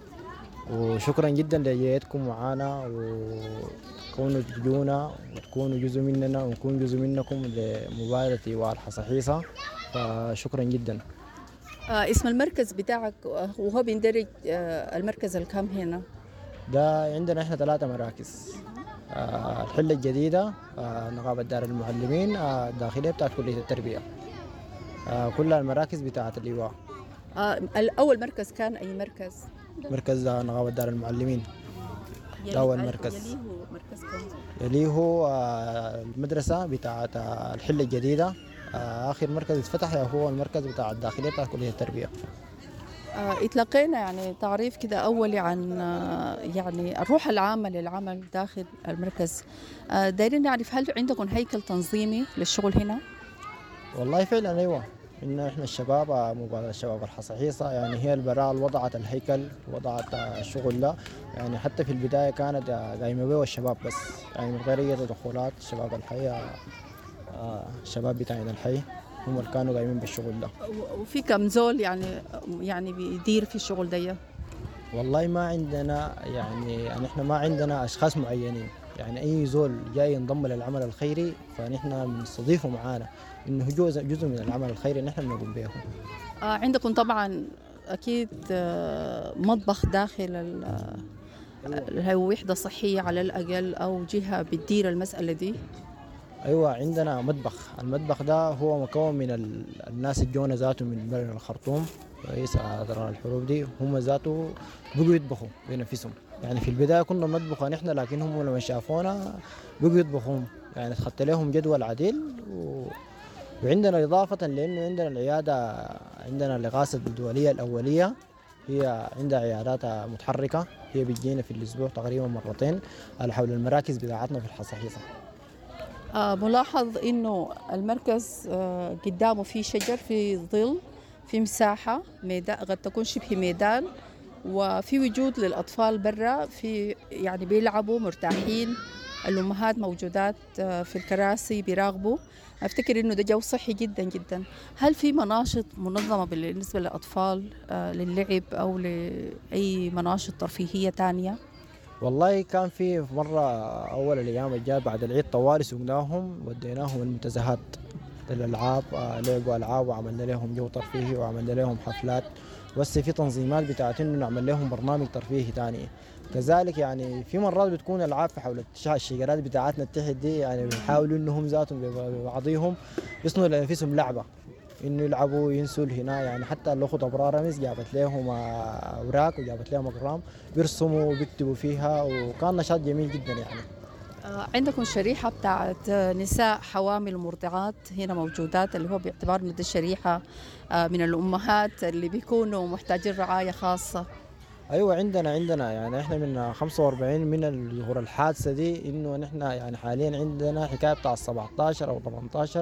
وشكرا جدا لجيتكم معنا وتكونوا تجونا وتكونوا جزء مننا ونكون جزء منكم لمبادرة إيواء الحصحيصة، فشكرا جدا. آه اسم المركز بتاعك وهو بيندرج آه المركز الكام هنا؟ ده عندنا احنا ثلاثة مراكز. آه الحلة الجديدة، آه نقابة دار المعلمين، آه الداخلية بتاعت كلية التربية، آه كلها المراكز بتاعت الإيواء. آه الأول مركز كان أي مركز؟ مركز نقابة دار المعلمين، ده أول مركز. يليه مركز كم؟ يليه آه المدرسة بتاعت آه الحلة الجديدة. آه آخر مركز اتفتح هو المركز بتاع الداخلية بتاع كلية التربية. اتلقينا يعني تعريف كده أولي عن يعني الروح العامة للعمل داخل المركز. دايرين نعرف هل عندكم هيكل تنظيمي للشغل هنا؟ والله فعلا أيوة، إنه إحنا الشباب مبادرة الشباب الحصحيصة يعني هي البراءة اللي وضعت الهيكل، وضعت الشغل ده. يعني حتى في البداية كانت قايمة به الشباب بس، يعني من غير أي تدخلات. الشباب الحي الشباب بتاعنا الحي هم اللي كانوا قايمين بالشغل ده. وفي كم زول يعني يعني بيدير في الشغل ده؟ والله ما عندنا يعني يعني احنا ما عندنا اشخاص معينين، يعني اي زول جاي ينضم للعمل الخيري فنحن بنستضيفه معانا، انه جزء جزء من العمل الخيري نحن بنقوم به. آه عندكم طبعا اكيد آه مطبخ داخل الوحده صحيه على الاقل او جهه بتدير المساله دي؟ ايوه عندنا مطبخ. المطبخ ده هو مكون من الناس الجونا ذاته من بلد الخرطوم، رئيس أدران الحروب دي هم ذاته بقوا يطبخوا بنفسهم. يعني في البدايه كنا نطبخ نحن، لكن هم لما شافونا بقوا يطبخوا. يعني اتخذت لهم جدول عديل و... وعندنا اضافه لانه عندنا العياده، عندنا الإغاثة الدوليه الاوليه هي عندها عيادات متحركه، هي بتجينا في الاسبوع تقريبا مرتين على حول المراكز بتاعتنا في الحصحيصه. آه ملاحظ انه المركز آه قدامه في شجر، في ظل، في مساحه ميدان قد تكون شبه ميدان، وفي وجود للاطفال برا، في يعني بيلعبوا مرتاحين، الامهات موجودات آه في الكراسي بيراقبوا. افتكر انه ده جو صحي جدا جدا. هل في مناشط منظمه بالنسبه للاطفال آه للعب او لاي مناشط ترفيهيه ثانيه؟ والله كان في مرة أول الأيام الجاية بعد العيد طوالي سوقناهم وديناهم المنتزهات الألعاب، لعبوا ألعاب وعملنا لهم جو ترفيهي وعملنا لهم حفلات، بس في تنظيمات بتاعت إنه نعمل لهم برنامج ترفيهي تاني. كذلك يعني في مرات بتكون ألعاب في حول الشجرات بتاعتنا التحت دي، يعني بيحاولوا إنهم ذاتهم ببعضهم يصنعوا لنفسهم لعبة انه يلعبوا ينسوا هنا. يعني حتى الاخت ابرار رمز جابت لهم اوراق وجابت لهم اقلام بيرسموا وبيكتبوا فيها، وكان نشاط جميل جدا. يعني عندكم شريحه بتاعت نساء حوامل مرضعات هنا موجودات، اللي هو باعتبار انه دي الشريحه من الامهات اللي بيكونوا محتاجين رعايه خاصه؟ ايوه عندنا عندنا يعني احنا من خمسة وأربعين من الظهور الحادثه دي، انه نحن يعني حاليا عندنا حكايه بتاع سبعة عشر او ثمانية عشر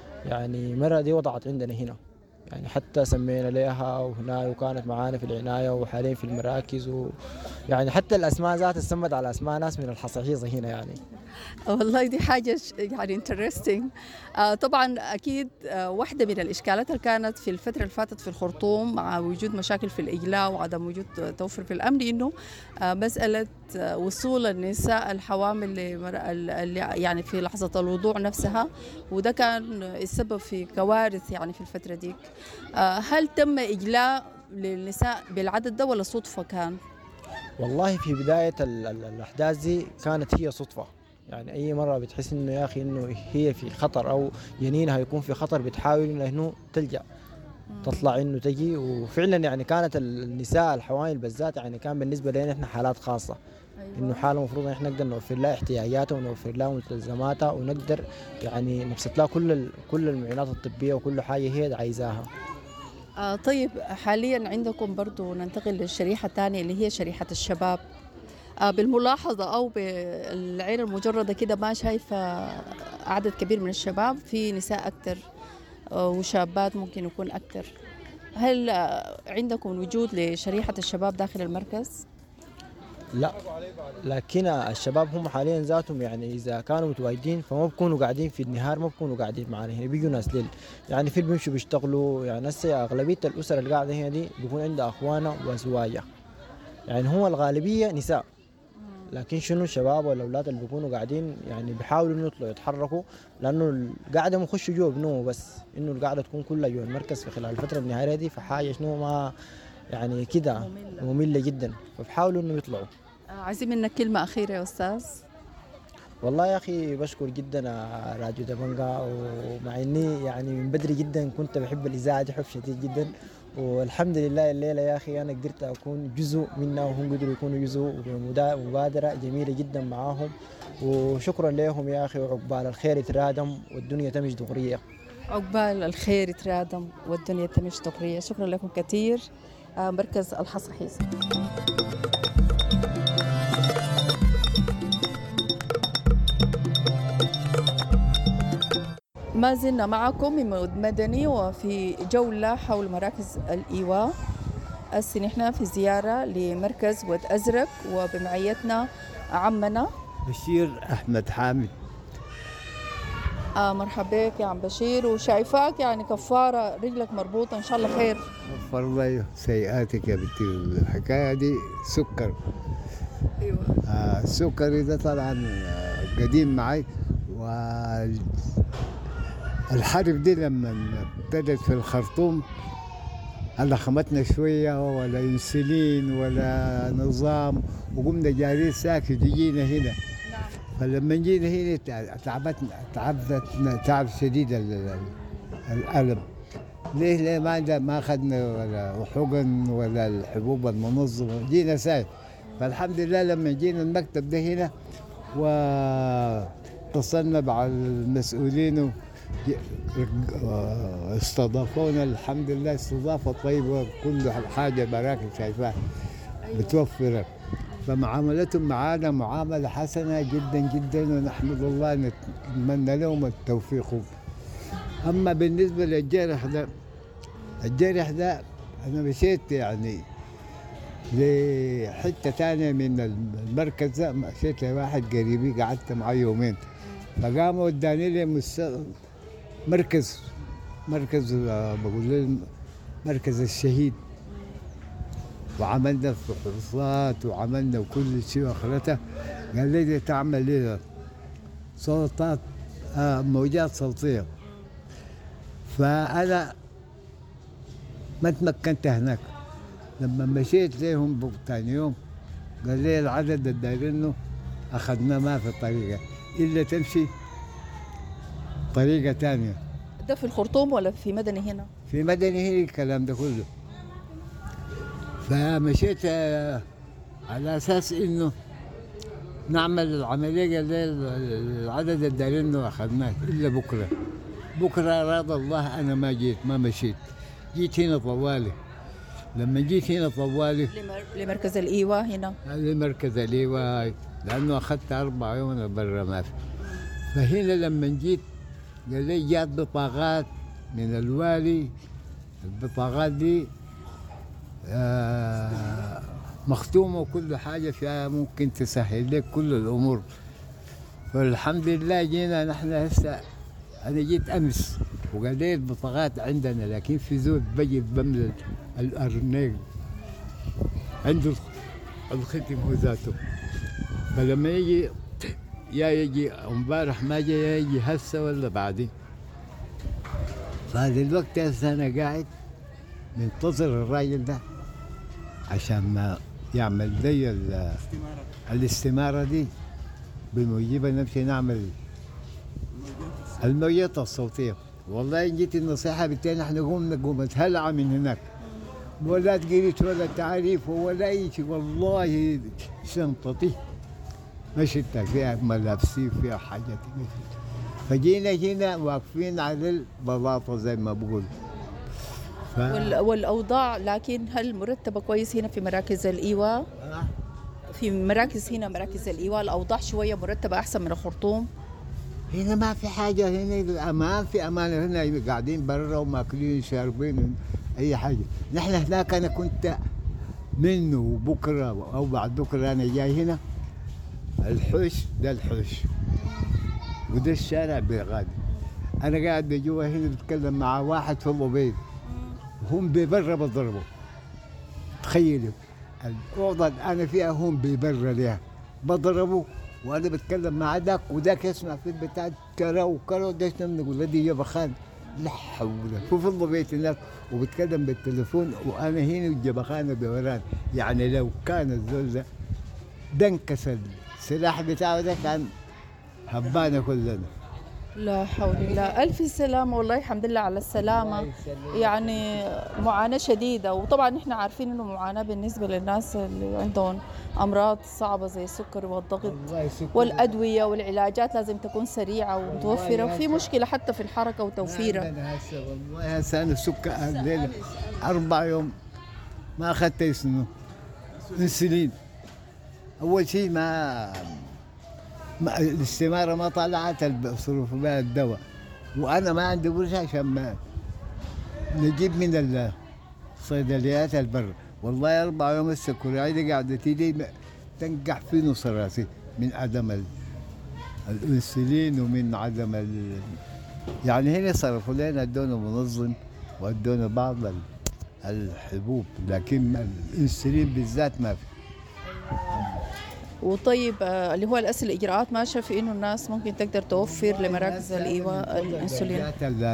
يعني مرة دي وضعت عندنا هنا، يعني حتى سمينا لها وهنا وكانت معانا في العناية وحاليا في المراكز، ويعني حتى الأسماء ذات سمت على أسماء ناس من الحصحيصة هنا. يعني والله دي حاجة يعني interesting. آه طبعا أكيد آه واحدة من الإشكالات اللي كانت في الفترة اللي فاتت في الخرطوم مع وجود مشاكل في الإجلاء وعدم وجود توفر في الأمن، إنه آه مسألة آه وصول النساء الحوامل اللي يعني في لحظة الوضوع نفسها، وده كان السبب في كوارث يعني في الفترة دي. آه هل تم إجلاء للنساء بالعدد ده ولا صدفة كان؟ والله في بداية الأحداث دي كانت هي صدفة. يعني أي مرة بتحس إنه يا أخي إنه هي في خطر أو جنينها يكون في خطر، بتحاول إنه تلجأ تطلع إنه تجي. وفعلا يعني كانت النساء الحوامل بالذات يعني كان بالنسبة لنا إحنا حالات خاصة. أيوة. إنه حالة المفروض إحنا نقدر نوفر لها احتياجاتها ونوفر لها مستلزماتها، ونقدر يعني نبسط لها كل كل المعونات الطبية وكل حاجة هي عايزاها. آه طيب حاليا عندكم برضو ننتقل للشريحة الثانية اللي هي شريحة الشباب. آه بالملاحظة أو بالعين المجردة كده ما شايفة عدد كبير من الشباب، في نساء أكثر آه وشابات ممكن يكون أكثر. هل آه عندكم وجود لشريحة الشباب داخل المركز؟ لا، لكن الشباب هم حاليا ذاتهم يعني اذا كانوا متواجدين فما بيكونوا قاعدين في النهار، ما بيكونوا قاعدين معنا هنا، بيجوا ناس ليل. يعني في بيمشوا بيشتغلوا. يعني هسه اغلبيه الاسر اللي قاعده هنا دي بيكون عندها اخوانها وازواجها، يعني هو الغالبيه نساء، لكن شنو الشباب والاولاد اللي بيكونوا قاعدين يعني بيحاولوا انه يطلعوا يتحركوا، لانه القعده ما يخشوا جوا بنوموا، بس انه القعده تكون كلها جوا المركز في خلال الفتره النهاريه دي، فحاجه شنو ما يعني كده ممله جدا، فبحاولوا انه يطلعوا. عايزين منك كلمة أخيرة يا أستاذ. والله يا أخي بشكر جدا راديو دبنجا، ومع إني يعني من بدري جدا كنت بحب الإذاعة دي حب شديد جدا، والحمد لله الليلة يا أخي أنا قدرت أكون جزء منها وهم قدروا يكونوا جزء، ومبادرة جميلة جدا معاهم، وشكرا لهم يا أخي، وعقبال الخير يترادم والدنيا تمشي دغرية. عقبال الخير يترادم والدنيا تمشي دغرية. شكرا لكم كثير مركز الحصحيص. ما زلنا معكم من مود مدني وفي جولة حول مراكز الإيواء. هسه نحن في زيارة لمركز ود أزرق وبمعيتنا عمنا بشير أحمد حامد. آه مرحبا بك يا عم بشير، وشايفاك يعني كفارة رجلك مربوطة، إن شاء الله خير. غفر الله سيئاتك يا بنتي. الحكاية دي سكر. أيوة. آه السكر ده طبعا قديم معي، والحرب دي لما ابتدت في الخرطوم لخمتنا شوية، ولا انسولين ولا نظام، وقمنا جارين ساكت جينا هنا. فلما جينا هنا تعبتنا تعبتنا تعب شديد الألم. ليه؟ ليه ما عندنا ما أخذنا ولا حقن ولا الحبوب المنظمة، جينا ساي. فالحمد لله لما جينا المكتب ده هنا واتصلنا مع المسؤولين استضافونا، الحمد لله استضافة طيبة، كل حاجة مراكز شايفاها متوفرة. فمعاملتهم معانا معاملة حسنة جدا جدا، ونحمد الله، نتمنى لهم التوفيق. أما بالنسبة للجرح ده، الجرح ده أنا مشيت يعني لحتة تانية من المركز ده، مشيت لواحد قريبي قعدت معاه يومين، فقاموا وداني لي مركز مركز بقول لهم مركز الشهيد، وعملنا فحوصات وعملنا وكل شيء واخرته. قال لي تعمل لي صوتات آه موجات صوتيه. فانا ما تمكنت هناك. لما مشيت لهم ثاني يوم قال لي العدد الدايرينه اخذناه ما في طريقه الا تمشي طريقه ثانيه. ده في الخرطوم ولا في مدني هنا؟ في مدني هنا الكلام ده كله. فمشيت على اساس انه نعمل العمليه اللي العدد الدايرينه اخذناه الا بكره. بكره اراد الله انا ما جيت ما مشيت. جيت هنا طوالي. لما جيت هنا طوالي لمركز الايواء هنا. لمركز الايواء لانه اخذت اربع يوم برا ما في. فهنا لما جيت قال لي جات بطاقات من الوالي. البطاقات دي آه مختومه وكل حاجه فيها ممكن تسهل لك كل الامور. فالحمد لله جينا نحن هسه. انا جيت امس وقال لي البطاقات عندنا، لكن في زول بجي بملى الارنيق عنده الختم هو ذاته. فلما يجي يا يجي امبارح ما جاي، يا يجي هسه ولا بعدين. فهذا الوقت هسه انا قاعد منتظر الراجل ده عشان ما يعمل لي الاستمارة دي بموجبها نمشي نعمل الموجات الصوتية. والله إن جيت النصيحة بالتالي نحن قمنا قومة هلعة من هناك، ولا تقريت ولا تعريف ولا أي شيء. والله شنطتي مشيت فيها ملابسي فيها حاجات. فجينا هنا واقفين على البلاطة زي ما بقول. ف... والأوضاع لكن هل مرتبة كويس هنا في مراكز الإيواء؟ في مراكز هنا مراكز الإيواء الأوضاع شوية مرتبة أحسن من الخرطوم؟ هنا ما في حاجة، هنا ما في أمان. هنا قاعدين برا وماكلين شاربين أي حاجة. نحن هناك أنا كنت منه وبكرة أو بعد بكرة أنا جاي هنا. الحوش ده الحوش وده الشارع بغادي. أنا قاعد بجوا هنا بتكلم مع واحد في البيت هم ببرا بضربوا. تخيلوا الأوضة اللي أنا فيها هم ببرا ليها بضربوا، وأنا بتكلم مع ذاك وذاك يسمع في البتاع كرا وكرا وداش نقول الذي يابا خان لا حول. شوف البيت هناك وبتكلم بالتليفون وأنا هنا والجبخانة بوران. يعني لو كان الزول ده ده انكسر السلاح بتاعه ده كان هبانا كلنا. لا حول الله. ألف سلامة والله. الحمد لله على السلامة. يعني معاناة شديدة، وطبعا نحن عارفين إنه معاناة بالنسبة للناس اللي عندهم أمراض صعبة زي السكر والضغط، والأدوية والعلاجات لازم تكون سريعة ومتوفرة، وفي مشكلة حتى في الحركة وتوفيرها. أنا هسه والله هسه أنا سكر الليلة أربع يوم ما أخذت اسمه انسولين. أول شيء ما, ما الاستمارة ما طلعت بصرف بها الدواء، وأنا ما عندي قرش عشان ما نجيب من الصيدليات البر. والله أربع يوم السكرية دي قاعدة تيجي تنقح في نص راسي من عدم الانسولين ومن عدم ال... يعني هنا صرفوا لنا ادونا منظم وادونا بعض الحبوب، لكن الانسولين بالذات ما في. وطيب اللي هو الأسئلة الإجراءات ماشية في إنه الناس ممكن تقدر توفر لمراكز الإيواء الأنسولين.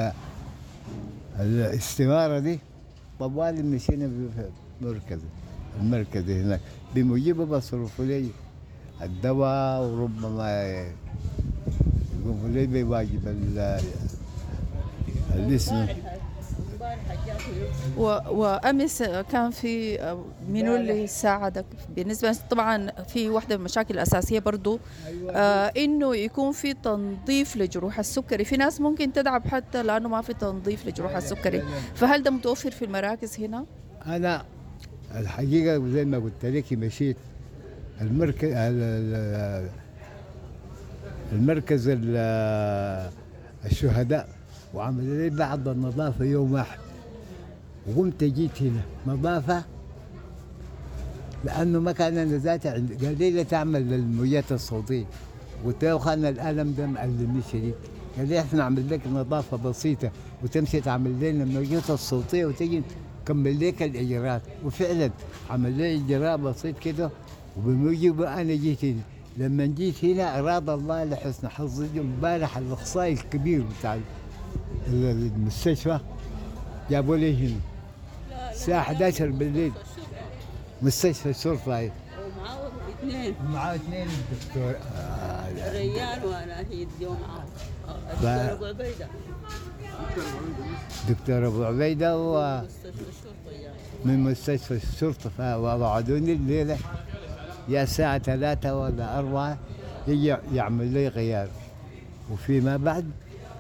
الاستمارة دي طوال مشينا في مركز المركز هناك بموجبه بصرفوا لي الدواء، وربما يقوموا لي بواجب الاسم. وأمس كان في منو اللي ساعدك بالنسبة طبعا في واحدة من المشاكل الأساسية برضو آه إنه يكون في تنظيف لجروح السكري. في ناس ممكن تدعم حتى لأنه ما في تنظيف لجروح السكري، فهل ده متوفر في المراكز هنا؟ أنا الحقيقة زي ما قلت لك مشيت المركز المركز الشهداء وعمل لي بعض النظافة يوم واحد، وقمت جيت هنا نظافة لأنه ما كان أنا ذاتي عندي. قال لي لا تعمل للموجات الصوتية، قلت له خلنا الألم ده مألمني شديد. قال لي احنا نعمل لك نظافة بسيطة وتمشي تعمل لنا الموجات الصوتية وتجي نكمل لك الإجراءات. وفعلا عمل لي إجراء بسيط كده، وبموجبه أنا جيت هنا. لما جيت هنا أراد الله لحسن حظي امبارح الأخصائي الكبير بتاع المستشفى جابوا لي هنا الساعة إحدى عشرة بالليل مستشفى الشرطة هاي. ومعاه اثنين معاه اثنين الدكتور آه ريان وأنا هي اليوم معاه دكتور أبو عبيدة دكتور أبو عبيدة و من مستشفى الشرطة. فوعدوني الليلة يا الساعة ثلاثة ولا أربعة يجي يعمل لي غيار، وفيما بعد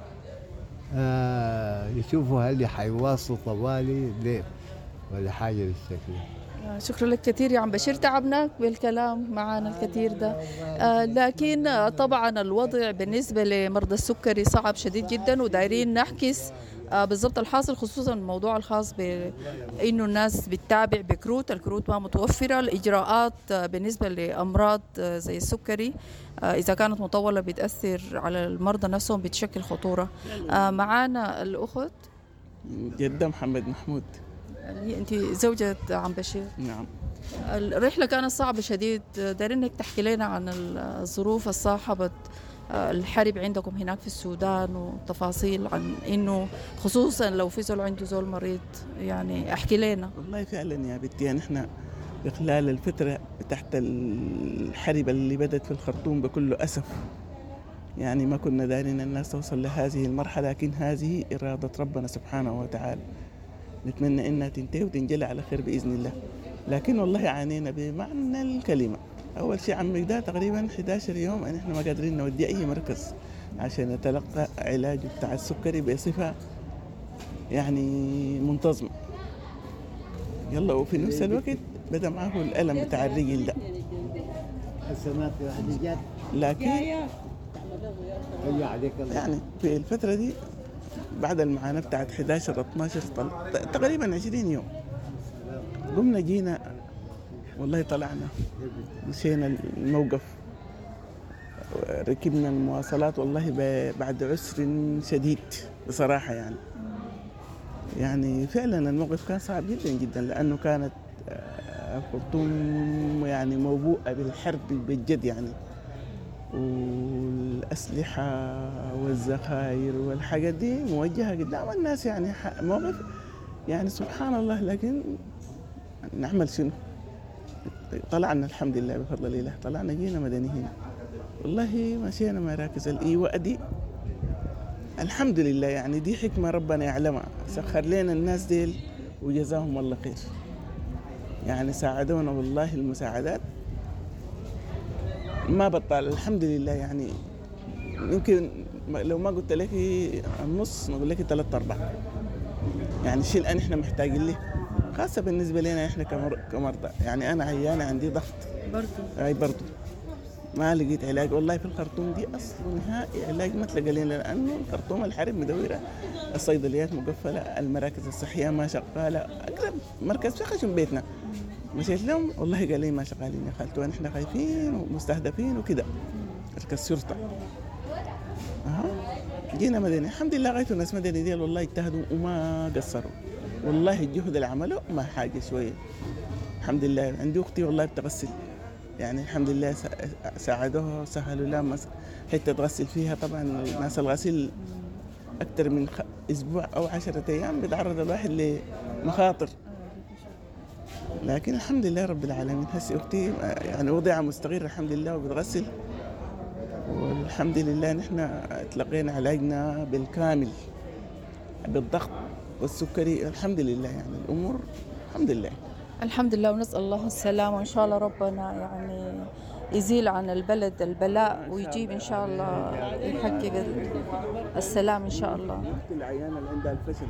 آه يشوفوا هل حيواصلوا طوالي ليه ولا حاجة بالشكل. شكرا لك كثير يا عم بشير، تعبناك بالكلام معنا الكثير ده. آه لكن آه طبعا الوضع بالنسبة لمرضى السكري صعب شديد جدا، ودايرين نحكس آه بالضبط الحاصل، خصوصا الموضوع الخاص بانه الناس بتتابع بكروت، الكروت ما متوفرة. الإجراءات آه بالنسبة لأمراض آه زي السكري آه إذا كانت مطولة بتأثر على المرضى نفسهم، بتشكل خطورة. آه معانا الأخت جدة محمد محمود. أنت زوجة عم بشير؟ نعم. الرحلة كانت صعبة شديد، دايرين انك تحكي لنا عن الظروف الصاحبة الحرب عندكم هناك في السودان، وتفاصيل عن انه خصوصا لو في زول عنده زول مريض، يعني احكي لنا. والله فعلا يا بنتي يعني احنا خلال الفترة تحت الحرب اللي بدت في الخرطوم بكل أسف يعني ما كنا دارين الناس توصل لهذه المرحلة، لكن هذه إرادة ربنا سبحانه وتعالى، نتمنى إنها تنتهي وتنجلى على خير بإذن الله. لكن والله عانينا بمعنى الكلمة. أول شيء عم ده تقريبا إحدى عشر يوم أن إحنا ما قادرين نودي أي مركز عشان نتلقى علاج بتاع السكري بصفة يعني منتظمة. يلا وفي نفس الوقت بدأ معه الألم بتاع الرجل ده. لكن يعني في الفترة دي بعد المعاناة بتاعت إحدى عشر اثنا عشر تقريبا عشرين يوم قمنا جينا والله طلعنا مشينا الموقف، ركبنا المواصلات والله بعد عسر شديد بصراحة. يعني يعني فعلا الموقف كان صعب جدا جدا، لأنه كانت الخرطوم يعني موبوءة بالحرب بجد يعني، والأسلحة والذخائر والحاجات دي موجهة قدام الناس، يعني موقف يعني سبحان الله. لكن نعمل شنو؟ طلعنا الحمد لله بفضل الله، طلعنا جينا مدنيين والله، مشينا مراكز الإيواء دي الحمد لله. يعني دي حكمة ربنا يعلمها، سخر لنا الناس ديل وجزاهم الله خير، يعني ساعدونا والله. المساعدات ما بطل الحمد لله، يعني يمكن لو ما قلت لك النص نقول لك ثلاثة أربعة، يعني الشيء الآن إحنا محتاجين له خاصة بالنسبة لنا إحنا كمر... كمرضى. يعني أنا عيانة عندي ضغط برضو أي برضو ما لقيت علاج والله في الخرطوم دي أصلا نهائي علاج ما تلقى لنا، لأنه الخرطوم الحرب مدورة، الصيدليات مقفلة، المراكز الصحية ما شغالة، أقرب مركز في خشم بيتنا مشيت لهم والله قال لي ما شغالين يا خالتو نحن خايفين ومستهدفين وكده. مركز شرطة أها جينا مدني الحمد لله غايتوا الناس مدني ديال والله اجتهدوا وما قصروا والله الجهد اللي عملوا ما حاجة شوية الحمد لله. عندي أختي والله بتغسل يعني الحمد لله ساعدوها سهلوا لها حتى تغسل فيها. طبعا الناس الغسيل أكثر من أسبوع أو عشرة أيام بيتعرض الواحد لمخاطر، لكن الحمد لله رب العالمين. هسه أختي يعني وضعها مستقر الحمد لله وبتغسل والحمد لله. نحن تلقينا علاجنا بالكامل بالضغط والسكري الحمد لله. يعني الأمور الحمد لله الحمد لله ونسأل الله السلامة وإن شاء الله ربنا يعني يزيل عن البلد البلاء ويجيب إن شاء الله يحقق السلام إن شاء الله. العيانة اللي عندها الفشل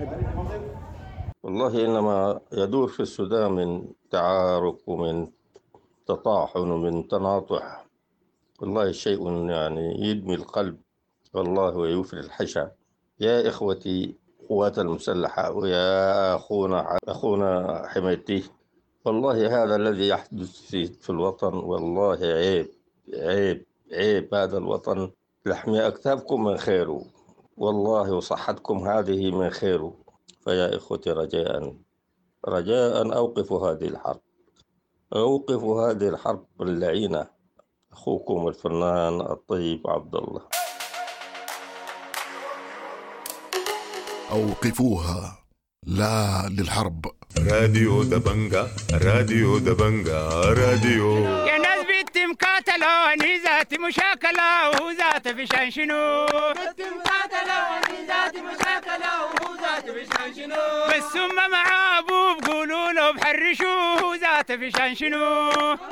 والله إنما يدور في السودان من تعارك ومن تطاحن ومن تناطح والله شيء يعني يدمي القلب والله ويوفر الحشا. يا إخوتي قوات المسلحة ويا أخونا أخونا حميتي والله هذا الذي يحدث في, في الوطن والله عيب عيب عيب. هذا الوطن لحمي أكتافكم من خيره والله وصحتكم هذه من خيره. فيا إخوتي رجاء رجاء أوقفوا هذه الحرب أوقفوا هذه الحرب اللعينة. أخوكم الفنان الطيب عبد الله. أوقفوها لا للحرب. راديو دبنجا راديو دبنجا راديو يا ناس بنتي مقاتلة واني ذاتي مشاكلة وذاتي بشان شنو بنتي مقاتلة واني ذاتي مشاكلة وذاتي بشان شنو بس هم مع أبوه بقولوا له بحرشوه وذاتي بشان شنو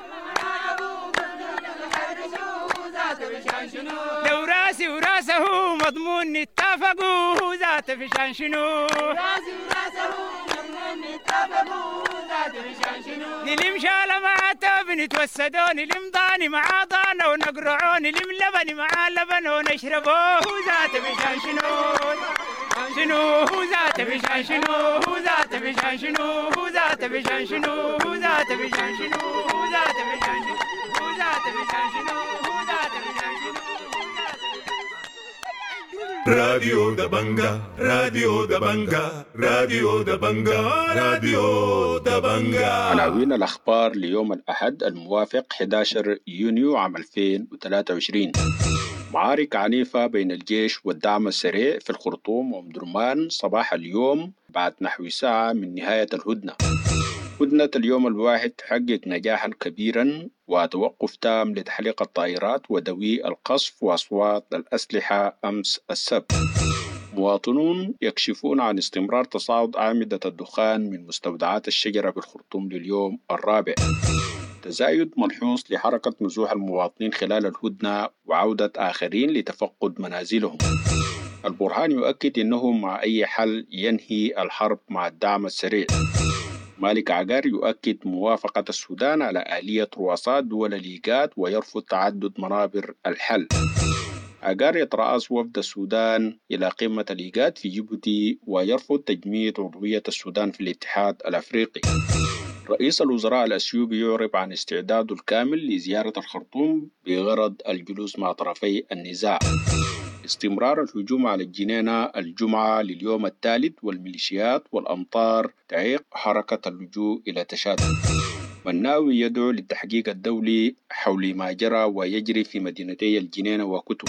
لو راسي وراسه مضمون نتفقوا ذات بشان شنو راسي وراسه مضمون نتفقوا ذات بشان شنو نلم شالة مع تاب نتوسدوا نلم ضاني مع ضانا ونقرعوا نلم لبني مع لبن ونشربوه ذات بشان شنو شنو ذات بشان شنو ذات بشان شنو ذات بشان شنو ذات بشان شنو ذات بشان شنو ذات بشان شنو راديو دبنجا راديو دبنجا راديو دبنجا راديو دبنجا. عناوين الأخبار ليوم الأحد الموافق أحد عشر يونيو عام ألفين وثلاثة وعشرين. معارك عنيفة بين الجيش والدعم السريع في الخرطوم ومدرمان صباح اليوم بعد نحو ساعة من نهاية الهدنة. هدنة اليوم الواحد تحقق نجاحا كبيرا وتوقف تام لتحليق الطائرات ودوي القصف وأصوات الأسلحة أمس السبت. مواطنون يكشفون عن استمرار تصاعد أعمدة الدخان من مستودعات الشجرة بالخرطوم لليوم الرابع. تزايد ملحوظ لحركة نزوح المواطنين خلال الهدنة وعودة آخرين لتفقد منازلهم. البرهان يؤكد أنه مع أي حل ينهي الحرب مع الدعم السريع. مالك عقار يؤكد موافقة السودان على آلية رؤساء دول الإيجاد ويرفض تعدد منابر الحل. عقار يترأس وفد السودان إلى قمة الإيجاد في جيبوتي ويرفض تجميد عضوية السودان في الاتحاد الأفريقي. رئيس الوزراء الأثيوبي يعرب عن استعداده الكامل لزيارة الخرطوم بغرض الجلوس مع طرفي النزاع. استمرار الهجوم على الجنينة الجمعة لليوم الثالث والميليشيات والأمطار تعيق حركة اللجوء إلى تشادد. مناوي يدعو للتحقيق الدولي حول ما جرى ويجري في مدينتي الجنينة وكتب.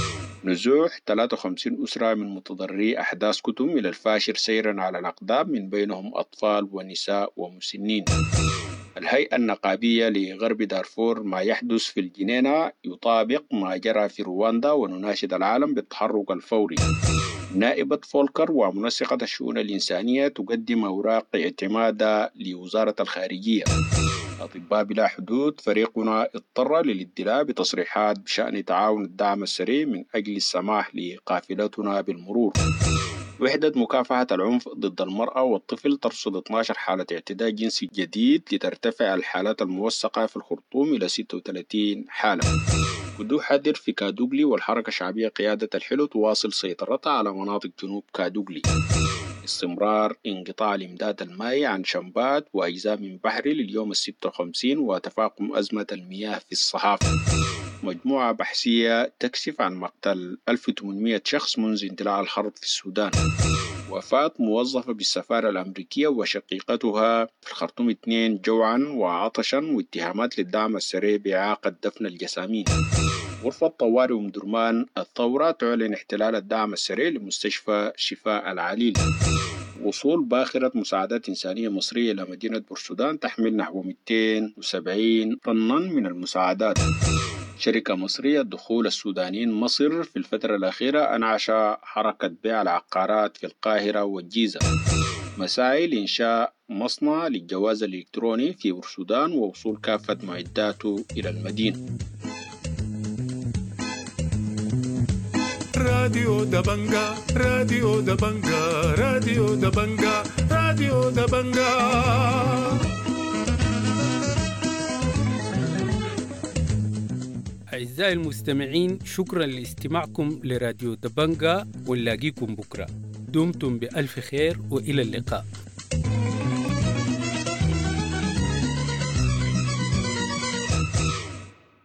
نزوح ثلاثة وخمسين أسرة من متضرري أحداث كتم إلى الفاشر سيرا على الأقدام من بينهم أطفال ونساء ومسنين. الهيئة النقابية لغرب دارفور ما يحدث في الجنينة يطابق ما جرى في رواندا ونناشد العالم بالتحرك الفوري. نائبة فولكر ومنسقة الشؤون الإنسانية تقدم أوراق اعتماد لوزارة الخارجية. أطباء بلا حدود فريقنا اضطر للادلاء بتصريحات بشأن تعاون الدعم السريع من أجل السماح لقافلتنا بالمرور. وحدة مكافحة العنف ضد المرأة والطفل ترصد اثنتي عشرة حالة اعتداء جنسي جديد لترتفع الحالات الموثقة في الخرطوم إلى ستة وثلاثين حالة. قدو حذر في كادوغلي، والحركة الشعبية قيادة الحلو تواصل سيطرتها على مناطق جنوب كادوغلي. استمرار انقطاع الإمداد المائي عن شمبات وأجزاء من بحري لليوم الستة وخمسين، وتفاقم أزمة المياه في الصحافة. مجموعة بحثية تكشف عن مقتل ألف وثمانمئة شخص منذ اندلاع الحرب في السودان. وفاة موظفة بالسفارة الأمريكية وشقيقتها في الخرطوم اثنين جوعا وعطشا، واتهامات للدعم السريع بإعاقة دفن الجسامين. غرفة طوارئ أم درمان الثورة تعلن احتلال الدعم السريع لمستشفى شفاء العليل. وصول باخرة مساعدات إنسانية مصرية إلى مدينة بورسودان تحمل نحو مئتين وسبعين طنا من المساعدات. شركة مصرية دخول السودانيين مصر في الفترة الأخيرة أنعش حركة بيع العقارات في القاهرة والجيزة. مساعي لإنشاء مصنع للجواز الإلكتروني في بورسودان ووصول كافة معداته إلى المدينة. راديو دبنجا راديو دبنجا راديو دبنجا راديو دبنجا. أعزائي المستمعين، شكرا لاستماعكم لراديو دبنجا، ونلاقيكم بكرة. دمتم بألف خير وإلى اللقاء.